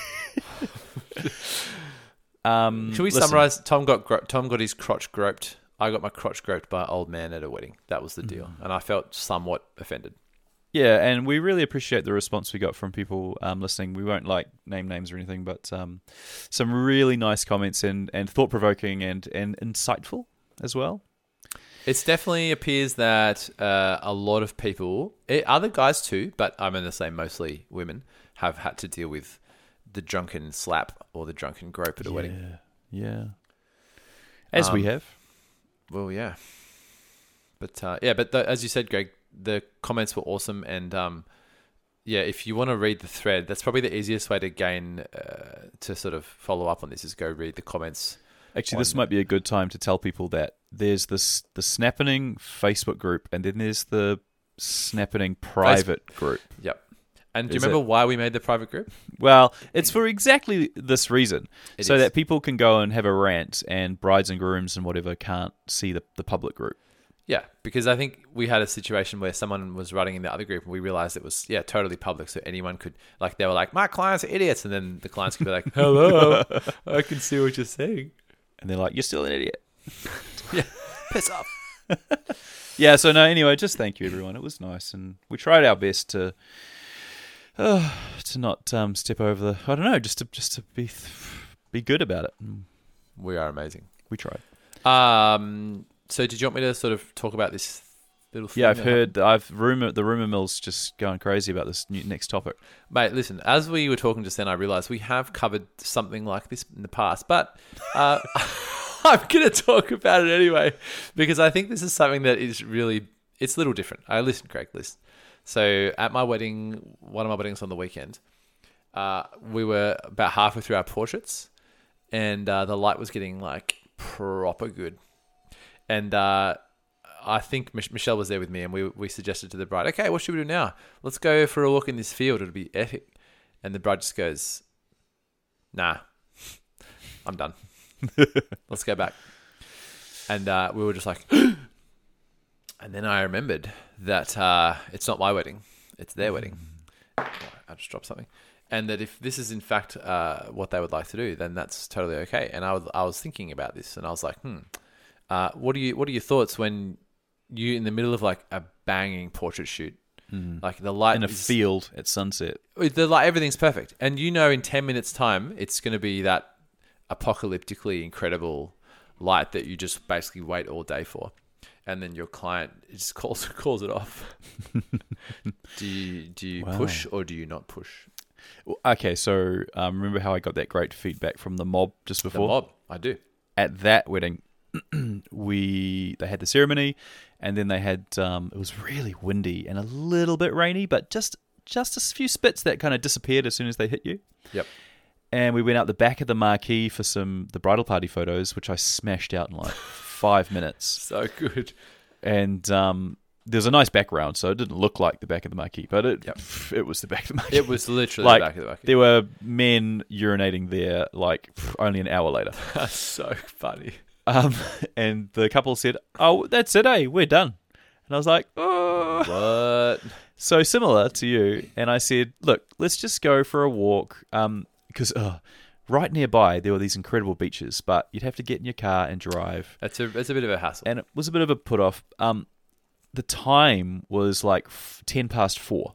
Um, Should we listen, summarize? Tom got gro- Tom got his crotch groped. I got my crotch groped by an old man at a wedding. That was the deal, Mm. and I felt somewhat offended. Yeah, and we really appreciate the response we got from people um, listening. We won't like name names or anything, but um, some really nice comments and, and thought provoking and, and insightful as well. It definitely appears that uh, a lot of people, eh, other guys too, but I'm going to say mostly women, have had to deal with the drunken slap or the drunken grope at a wedding. Yeah. As Um, we have. Well, yeah. But uh, yeah, but the, as you said, Greg, the comments were awesome. And um, yeah, if you want to read the thread, that's probably the easiest way to gain, uh, to sort of follow up on this is go read the comments. Actually, this on- might be a good time to tell people that there's this the Snappening Facebook group, and then there's the Snappening private group. Yep. And do you Is remember it- why we made the private group? Well, it's for exactly this reason, It so is. that people can go and have a rant, and brides and grooms and whatever can't see the, the public group. Yeah, because I think we had a situation where someone was writing in the other group and we realized it was, yeah, totally public. So anyone could, like, they were like, my clients are idiots. And then the clients could be like, hello, I can see what you're saying. And they're like, "You're still an idiot." Yeah, piss off. Yeah. So no. Anyway, just thank you, everyone. It was nice, and we tried our best to uh, to not um, step over the. I don't know, just to just to be be good about it. And We are amazing. we tried. Um. So did you want me to sort of talk about this little thing? Yeah, I've that heard. I've rumor the rumor mill's just going crazy about this new, next topic. Mate, listen, as we were talking just then, I realized we have covered something like this in the past, but uh, I'm going to talk about it anyway because I think this is something that is really, it's a little different. I listen, Craig, listen. So at my wedding, one of my weddings on the weekend, uh, we were about halfway through our portraits and uh, the light was getting like proper good. And uh, I think Mich- Michelle was there with me, and we we suggested to the bride, okay, what should we do now? Let's go for a walk in this field. It'll be epic. And the bride just goes, nah, I'm done. Let's go back. And uh, we were just like, and then I remembered that uh, it's not my wedding, it's their wedding. Oh, I just dropped something. And that if this is in fact uh, what they would like to do, then that's totally okay. And I was I was thinking about this, and I was like, hmm, uh, what are you what are your thoughts when you're in the middle of like a banging portrait shoot, mm. like the light in a is, field at sunset, the light, everything's perfect, and you know in ten minutes time it's going to be that apocalyptically incredible light that you just basically wait all day for, and then your client just calls calls it off. do you do you wow. push or do you not push? Okay, so um, remember how I got that great feedback from the mob just before? The mob, I do. At that wedding, we they had the ceremony, and then they had um, it was really windy and a little bit rainy, but just just a few spits that kind of disappeared as soon as they hit you. Yep. And we went out the back of the marquee for some the bridal party photos, which I smashed out in like five minutes. So good. And um, there's a nice background, so it didn't look like the back of the marquee, but it yep. it was the back of the marquee. It was literally like, the back of the marquee. There were men urinating there like only an hour later. That's so funny. Um, and the couple said, "Oh, that's it, eh? We're done." And I was like, "Oh, what?" So similar to you. And I said, "Look, let's just go for a walk." Um, because uh, right nearby there were these incredible beaches, but you'd have to get in your car and drive. That's a it's a bit of a hassle, and it was a bit of a put off. Um, the time was like f- ten past four.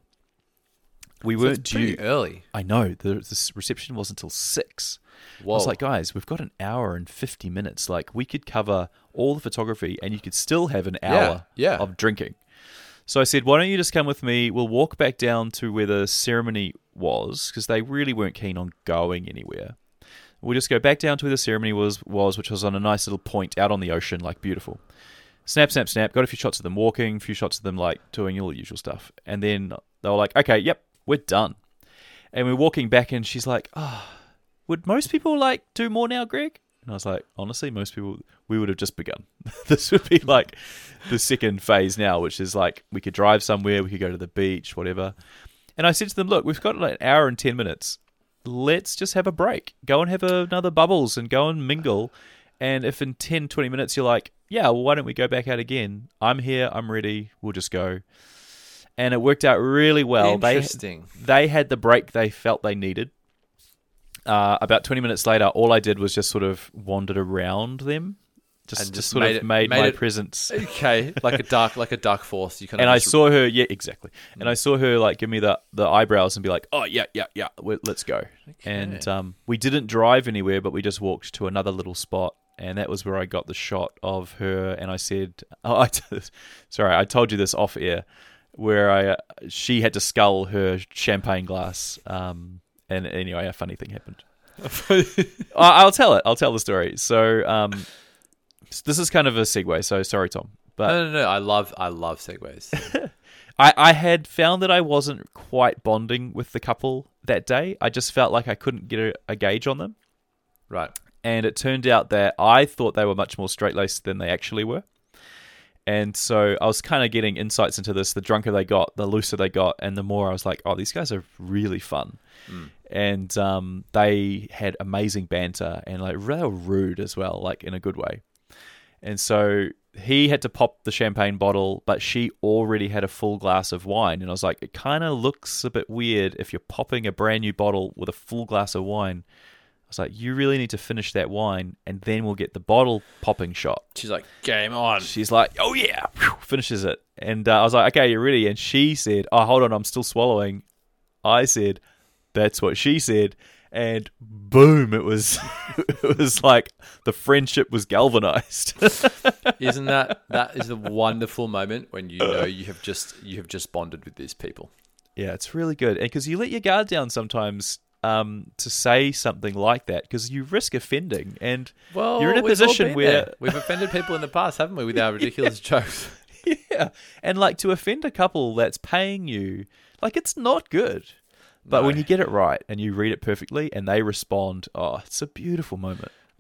We so weren't it's pretty due early. I know the, the reception wasn't until six. Whoa. I was like, guys, we've got an hour and fifty minutes. Like, we could cover all the photography, and you could still have an hour yeah, yeah. of drinking. So I said, why don't you just come with me? We'll walk back down to where the ceremony was, because they really weren't keen on going anywhere. We'll just go back down to where the ceremony was, was, which was on a nice little point out on the ocean, like beautiful. Snap, snap, snap. Got a few shots of them walking, a few shots of them like doing all the usual stuff. And then they were like, okay, yep, we're done. And we're walking back, and she's like, oh, would most people like do more now, Greg? And I was like, honestly, most people, we would have just begun. This would be like the second phase now, which is like we could drive somewhere, we could go to the beach, whatever. And I said to them, look, we've got like an hour and ten minutes. Let's just have a break. Go and have another bubbles and go and mingle. And if in ten, twenty minutes you're like, yeah, well, why don't we go back out again? I'm here, I'm ready, we'll just go. And it worked out really well. Interesting. They, they had the break they felt they needed. Uh, about twenty minutes later, all I did was just sort of wandered around them, just, just just sort made of it- made, made my it- presence. Okay, like a dark, like a dark force. You kind And of I just- saw her, yeah, exactly. And I saw her like give me the, the eyebrows and be like, "Oh yeah, yeah, yeah, we let's go." And um, we didn't drive anywhere, but we just walked to another little spot, and that was where I got the shot of her. And I said, "Oh, I t- sorry, I told you this off air, where I uh, she had to scull her champagne glass." Um, and anyway, a funny thing happened. I- I'll tell it. I'll tell the story. So um, this is kind of a segue. So sorry, Tom, but No, no, no. I love, I love segues. I, I had found that I wasn't quite bonding with the couple that day. I just felt like I couldn't get a, a gauge on them. Right. And it turned out that I thought they were much more straight-laced than they actually were. And so I was kind of getting insights into this. The drunker they got, the looser they got, and the more I was like, oh, these guys are really fun. Mm. And um, they had amazing banter and like real rude as well, like in a good way. And so he had to pop the champagne bottle, but she already had a full glass of wine. And I was like, it kind of looks a bit weird if you're popping a brand new bottle with a full glass of wine. I was like, you really need to finish that wine, and then we'll get the bottle popping shot. She's like, game on. She's like, oh yeah, finishes it. And uh, I was like, okay, you're ready. And she said, oh, hold on, I'm still swallowing. I said, that's what she said. And boom, it was it was like the friendship was galvanized. Isn't that that is a wonderful moment when you know you have just you have just bonded with these people. Yeah, it's really good. And because you let your guard down sometimes um, to say something like that, because you risk offending. And Well, you're in a we've all position been where there. We've offended people in the past, haven't we, with our ridiculous jokes? yeah, and like to offend a couple that's paying you, like it's not good. But No. when you get it right and you read it perfectly and they respond, oh, it's a beautiful moment.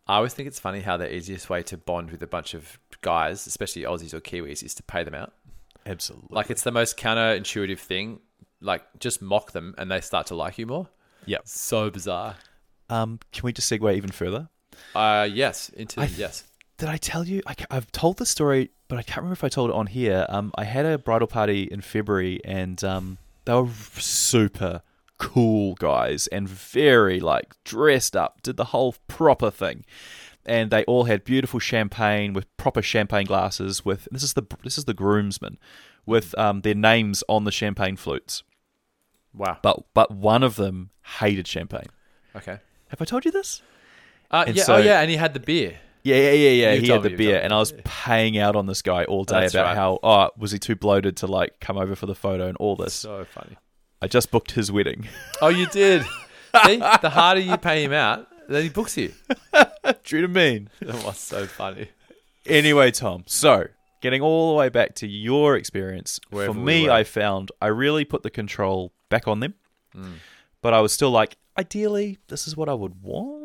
I always think it's funny how the easiest way to bond with a bunch of guys, especially Aussies or Kiwis, is to pay them out. Absolutely. Like, it's the most counterintuitive thing. Like, just mock them and they start to like you more. Yep. So bizarre. Um, can we just segue even further? Uh, yes. Into I- yes. Did I tell you? I, ca- I've told the story, but I can't remember if I told it on here. Um, I had a bridal party in February, and um, they were super cool guys and very like dressed up, did the whole proper thing, and they all had beautiful champagne with proper champagne glasses. With this is the this is the groomsmen with um, their names on the champagne flutes. Wow. But but one of them hated champagne. Okay. Have I told you this? Uh, And yeah. so- oh, yeah. And he had the beer. Yeah, yeah, yeah, yeah. You He told had me, the you beer, told me, and I was yeah. paying out on this guy all day That's about right. how, oh, was he too bloated to like come over for the photo and all this. So funny. I just booked his wedding. Oh, you did. See, the harder you pay him out, then he books you. True to mean. That was so funny. Anyway, Tom, so getting all the way back to your experience, Wherever for we me, were. I found I really put the control back on them, Mm. but I was still like, ideally, this is what I would want.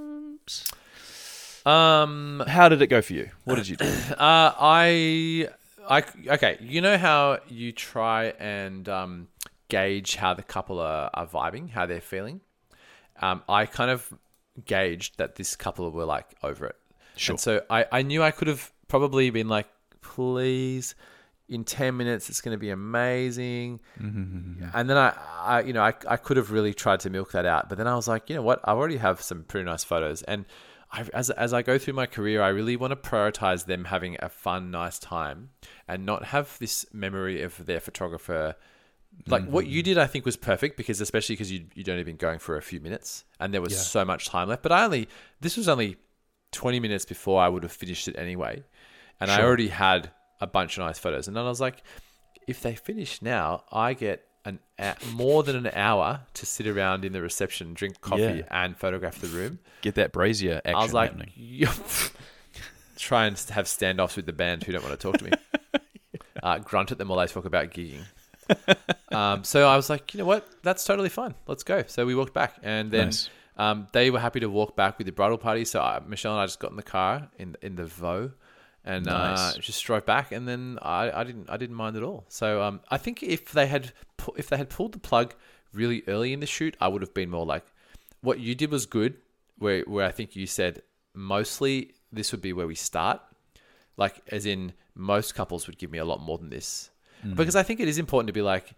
Um, How did it go for you? What did you do? uh, I, I, okay. You know how you try and um, gauge how the couple are, are vibing, how they're feeling. Um, I kind of gauged that this couple were like over it. Sure. And so I, I knew I could have probably been like, please, in ten minutes, it's going to be amazing. Mm-hmm. And then I, I, you know, I, I could have really tried to milk that out. But then I was like, you know what? I already have some pretty nice photos. And I, as, as I go through my career, I really want to prioritize them having a fun, nice time and not have this memory of their photographer. Like Mm-hmm. what you did, I think was perfect because especially because you, you'd only been going for a few minutes and there was Yeah. so much time left. But I only, this was only twenty minutes before I would have finished it anyway. And I Sure. already had a bunch of nice photos. And then I was like, if they finish now, I get an a- more than an hour to sit around in the reception, drink coffee, Yeah. and photograph the room. Get that brazier action I was like, happening. try and have standoffs with the band who don't want to talk to me. uh, grunt at them while they talk about gigging. um, so I was like, you know what? That's totally fine. Let's go. So we walked back, and then Nice. um, they were happy to walk back with the bridal party. So I, Michelle and I just got in the car in in the Vo. And Nice. uh, just drove back, and then I, I didn't I didn't mind at all. So um, I think if they had pu- if they had pulled the plug really early in the shoot, I would have been more like, what you did was good. Where where I think you said mostly this would be where we start, like as in most couples would give me a lot more than this, Mm. because I think it is important to be like,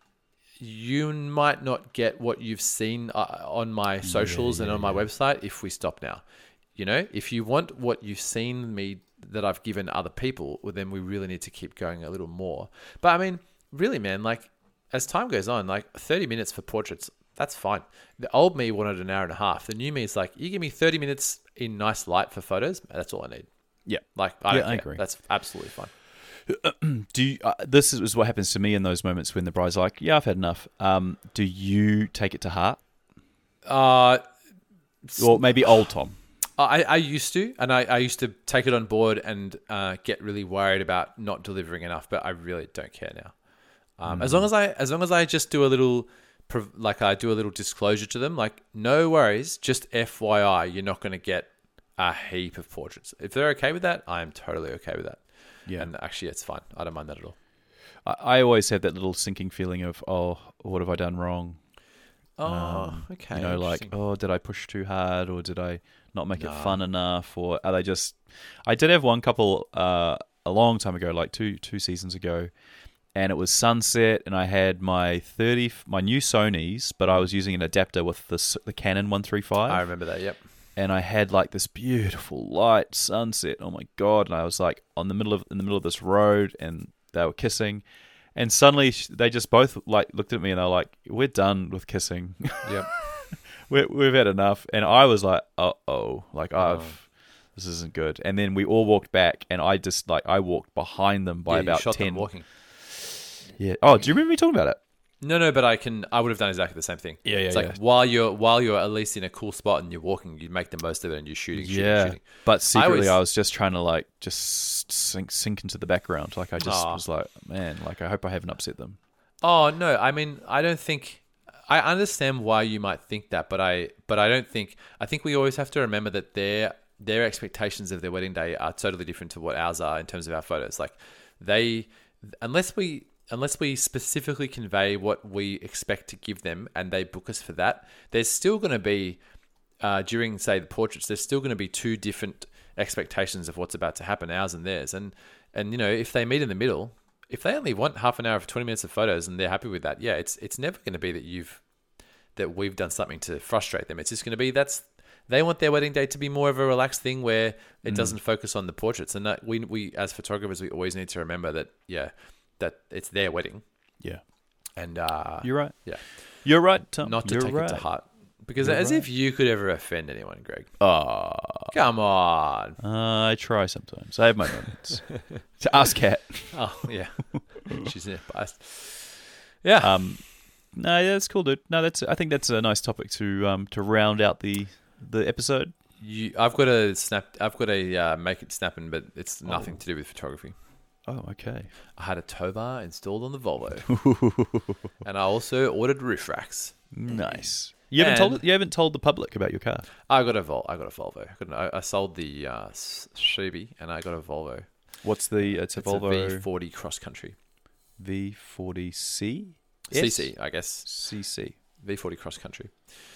you might not get what you've seen uh, on my socials yeah, and on my yeah. website if we stop now. You know, if you want what you've seen me that I've given other people, well, then we really need to keep going a little more. But I mean, really, man, like as time goes on, like thirty minutes for portraits, that's fine. The old me wanted an hour and a half. The new me is like, you give me thirty minutes in nice light for photos, that's all I need. Yeah. Like, I don't Yeah, I care. agree. That's absolutely fine. Do you, uh, this is what happens to me in those moments when the bride's like, yeah, I've had enough. Um, do you take it to heart? Uh, Or maybe old Tom? I, I used to, and I, I used to take it on board and uh, get really worried about not delivering enough, but I really don't care now. Um, As long as I, as long as I just do a little, prov- like I do a little disclosure to them, like no worries, just F Y I, you're not going to get a heap of portraits. If they're okay with that, I am totally okay with that. Yeah. And actually, it's fine. I don't mind that at all. I, I always have that little sinking feeling of, oh, what have I done wrong? Oh, Um, okay. You know, like, interesting. oh, did I push too hard, or did I not make No. it fun enough, or are they just? I did have one couple uh, a long time ago, like two two seasons ago, and it was sunset, and I had my thirty, my new Sony's, but I was using an adapter with the s- the Canon one thirty-five. I remember that. Yep. And I had like this beautiful light sunset. Oh my god! And I was like on the middle of in the middle of this road, and they were kissing, and suddenly sh- they just both like looked at me, and they were like, "We're done with kissing. Yep. we we've had enough." And I was like, "Uh oh, like I've Oh. this isn't good." And then we all walked back, and I just like I walked behind them by Yeah, you about shot them ten. walking. Yeah. Oh, do you remember me talking about it? No, no, but I can. I would have done exactly the same thing. Yeah, yeah, It's like yeah. while you're while you're at least in a cool spot and you're walking, you make the most of it and you're shooting, shooting, Yeah. shooting. But secretly, always- I was just trying to like just sink sink into the background. Like I just Aw. was like, man, like I hope I haven't upset them. Oh no, I mean, I don't think. I understand why you might think that, but I but I don't think. I think we always have to remember that they're their expectations of their wedding day are totally different to what ours are in terms of our photos. Like they, unless we unless we specifically convey what we expect to give them and they book us for that, there's still going to be uh, during say the portraits, there's still going to be two different expectations of what's about to happen, ours and theirs. And and you know, if they meet in the middle, if they only want half an hour for twenty minutes of photos and they're happy with that, yeah, it's it's never going to be that you've that we've done something to frustrate them. It's just going to be that's they want their wedding day to be more of a relaxed thing where it mm. doesn't focus on the portraits. And that we we as photographers, we always need to remember that yeah, that it's their wedding. Yeah, and uh, you're right. Yeah, you're right, Tom. Not to you're take right. it to heart. Because You're as right. if you could ever offend anyone, Greg. Oh, come on. Uh, I try sometimes. I have my moments. To ask Kat. Oh, yeah. She's in biased. Yeah. Um, no, yeah, that's cool, dude. No, that's. I think that's a nice topic to um to round out the the episode. You, I've got a snap. I've got a uh, make it snapping, but it's nothing Oh. to do with photography. Oh, okay. I had a tow bar installed on the Volvo, and I also ordered roof racks. Nice. You haven't And- told you haven't told the public about your car. I got a Vol. I got a Volvo. I, got an, I, I sold the uh, Shelby, and I got a Volvo. What's the? It's a It's Volvo a V forty cross country. V forty C. C C, I guess. C C. V forty cross country,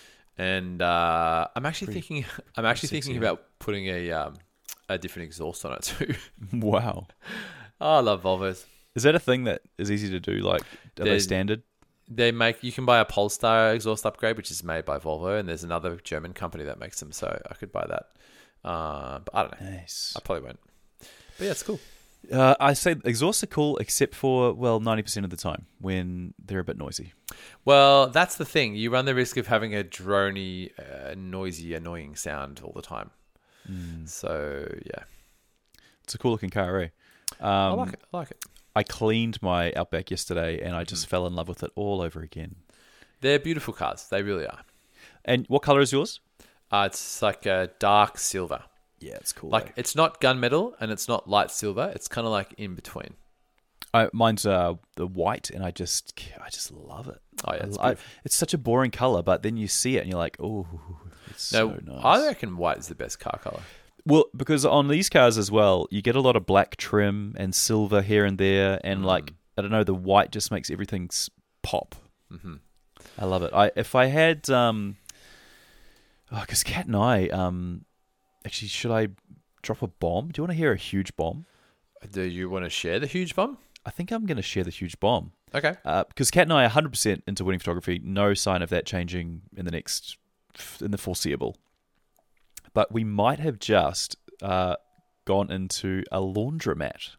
and uh, I'm actually Pretty- thinking. I'm actually sexy, thinking huh? about putting a um, a different exhaust on it too. Wow. Oh, I love Volvos. Is that a thing that is easy to do? Like, are they There's- standard? They make you can buy a Polestar exhaust upgrade, which is made by Volvo, and there's another German company that makes them. So I could buy that, uh, but I don't know. Nice. I probably won't. But yeah, it's cool. Uh, I say exhausts are cool, except for well, ninety percent of the time when they're a bit noisy. Well, that's the thing. You run the risk of having a drony, uh, noisy, annoying sound all the time. Mm. So yeah, It's a cool looking car, eh? Um, I like it. I like it. I cleaned my Outback yesterday, and I just mm. fell in love with it all over again. They're beautiful cars. They really are. And what color is yours? Uh, it's like a dark silver. Yeah, it's cool. Like eh? it's not gunmetal and it's not light silver. It's kind of like in between. I, mine's uh, the white, and I just, I just love it. Oh yeah, it's, I, I, it's such a boring color, but then you see it, and you're like, oh, it's no, so nice. I reckon white is the best car color. Well, because on these cars as well, you get a lot of black trim and silver here and there, and mm. like I don't know, the white just makes everything pop. Mm-hmm. I love it. I if I had, um, oh, because Kat and I, um, actually, should I drop a bomb? Do you want to hear a huge bomb? Do you want to share the huge bomb? I think I'm going to share the huge bomb. Okay. Uh, because Kat and I are one hundred percent into wedding photography. No sign of that changing in the next, in the foreseeable. But we might have just uh, gone into a laundromat.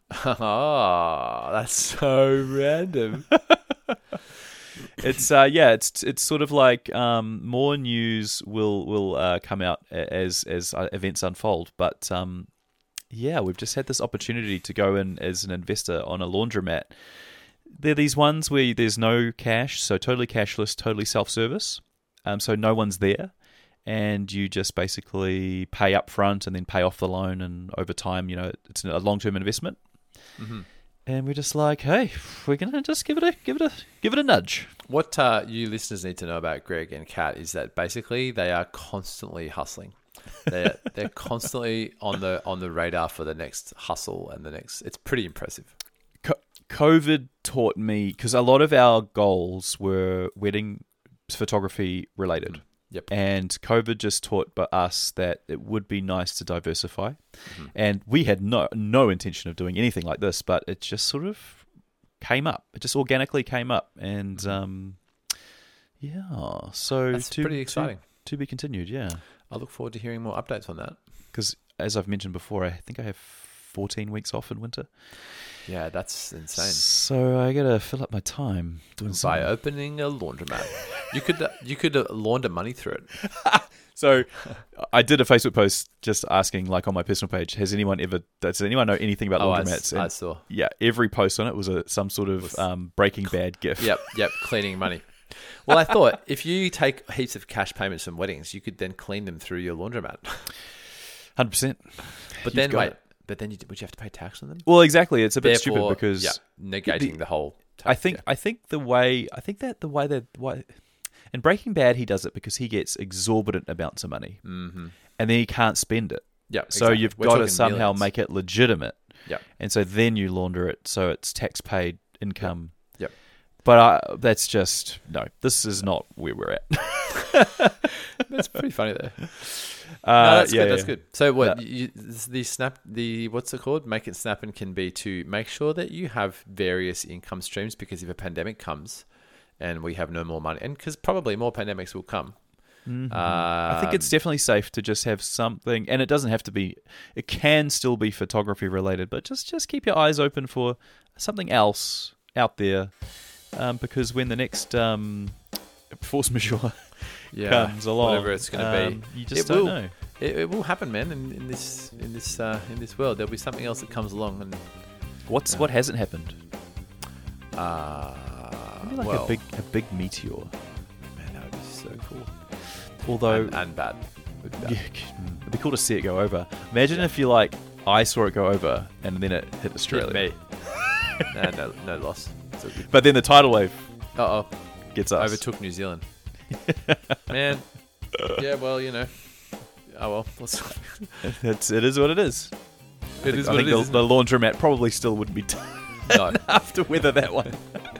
Oh, that's so random. It's uh, yeah, it's it's sort of like um, more news will will uh, come out as as events unfold. But um, yeah, we've just had this opportunity to go in as an investor on a laundromat. They're these ones where there's no cash, so totally cashless, totally self-service. Um, so no one's there. And you just basically pay up front and then pay off the loan, and over time, you know, it's a long-term investment. Mm-hmm. And we're just like, hey, we're gonna just give it a give it a give it a nudge. What uh, you listeners need to know about Greg and Kat is that basically they are constantly hustling. They're they're constantly on the on the radar for the next hustle and the next. It's pretty impressive. Co- COVID taught me, because a lot of our goals were wedding photography related. Mm. Yep. And COVID just taught us that it would be nice to diversify. Mm-hmm. And we had no no intention of doing anything like this, but it just sort of came up. It just organically came up. And mm-hmm. um, yeah, so that's to, pretty exciting. To, to be continued, yeah. I look forward to hearing more updates on that. Because as I've mentioned before, I think I have fourteen weeks off in winter. Yeah, that's insane. So I got to fill up my time doing by something. opening a laundromat. You could uh, you could uh, launder money through it. So I did a Facebook post just asking, like on my personal page, has anyone ever, does anyone know anything about oh, laundromats? I, I And saw. yeah, every post on it was a some sort of um, Breaking Bad gif. Yep, yep, cleaning money. Well, I thought if you take heaps of cash payments from weddings, you could then clean them through your laundromat. one hundred percent. But You've then, got wait, it. but then you, would you have to pay tax on them? Well, exactly. It's a bit Therefore, stupid because yeah, negating the, the whole. Tax, I think yeah. I think the way I think that the way that why in Breaking Bad he does it because he gets exorbitant amounts of money, mm-hmm. and then he can't spend it. Yeah. So exactly. you've We're got to talking somehow millions. make it legitimate. Yeah. And so then you launder it so it's tax paid income. Yep. But I, that's just, no, this is not where we're at. That's pretty funny though. Uh, no, that's yeah, good. That's yeah. good. So what Yeah. you, the snap the what's it called? Make it snapping can be to make sure that you have various income streams, because if a pandemic comes and we have no more money, and because probably more pandemics will come. Mhm. Um, I think it's definitely safe to just have something, and it doesn't have to be, it can still be photography related, but just, just keep your eyes open for something else out there, um, because when the next um, force majeure yeah, comes along, whatever it's going to um, be, you just it don't will. know. It, it will happen, man. In, in this in this uh, in this world, there'll be something else that comes along, and What's what hasn't happened? uh, Maybe like well, a big a big meteor. man, that would be so cool. Although and, and bad. Would be bad. yeah, it'd be cool to see it go over. Imagine if you like I saw it go over and then it hit Australia. Hit me. no, no, no loss. It's all good. But then the tidal wave Uh oh, gets us. overtook New Zealand. Man, yeah, well, you know. Oh well, let's. It's, it is what it is. I It think, is I what think it the, is. the laundromat probably still wouldn't be done No, enough to weather that one.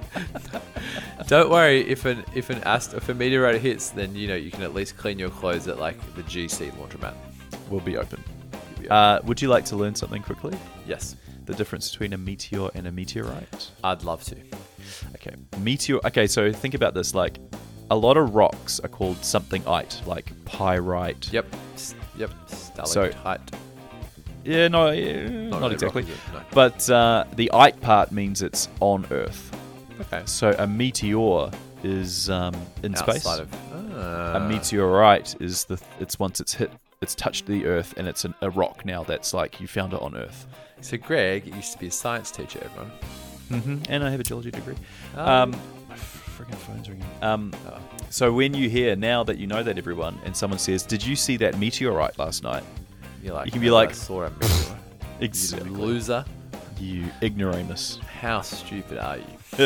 don't worry. If an if an ast- if a meteorite hits, then you know you can at least clean your clothes at like the G C laundromat. We'll be open. You'll be Uh, would you like to learn something quickly? yes, The difference between a meteor and a meteorite? I'd love to. Okay. Meteor. Okay, so think about this. Like, a lot of rocks are called something-ite, like pyrite. Yep, S- yep. Stalactite. Yeah, no, yeah, not, really exactly. rock, is it? No. But uh, the ite part means it's on Earth. Okay. So a meteor is um, in space. Outside of ah. A meteorite is the it's once it's hit, it's touched the Earth, and it's an, a rock now that's like you found it on Earth. So Greg used to be a science teacher. Everyone. Mm-hmm. And I have a geology degree. Oh. Um, freaking phone's ringing. Um, Oh. so when you hear, now that you know that, everyone, and someone says, "Did you see that meteorite last night?" You're like, You can be "Oh, like- I saw a meteor." You Exactly. loser. You ignoramus. How stupid are you?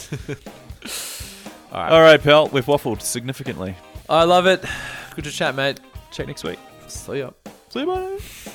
All right. All right, pal. We've waffled significantly. I love it. Good to chat, mate. Check next week. See ya. See you, bye.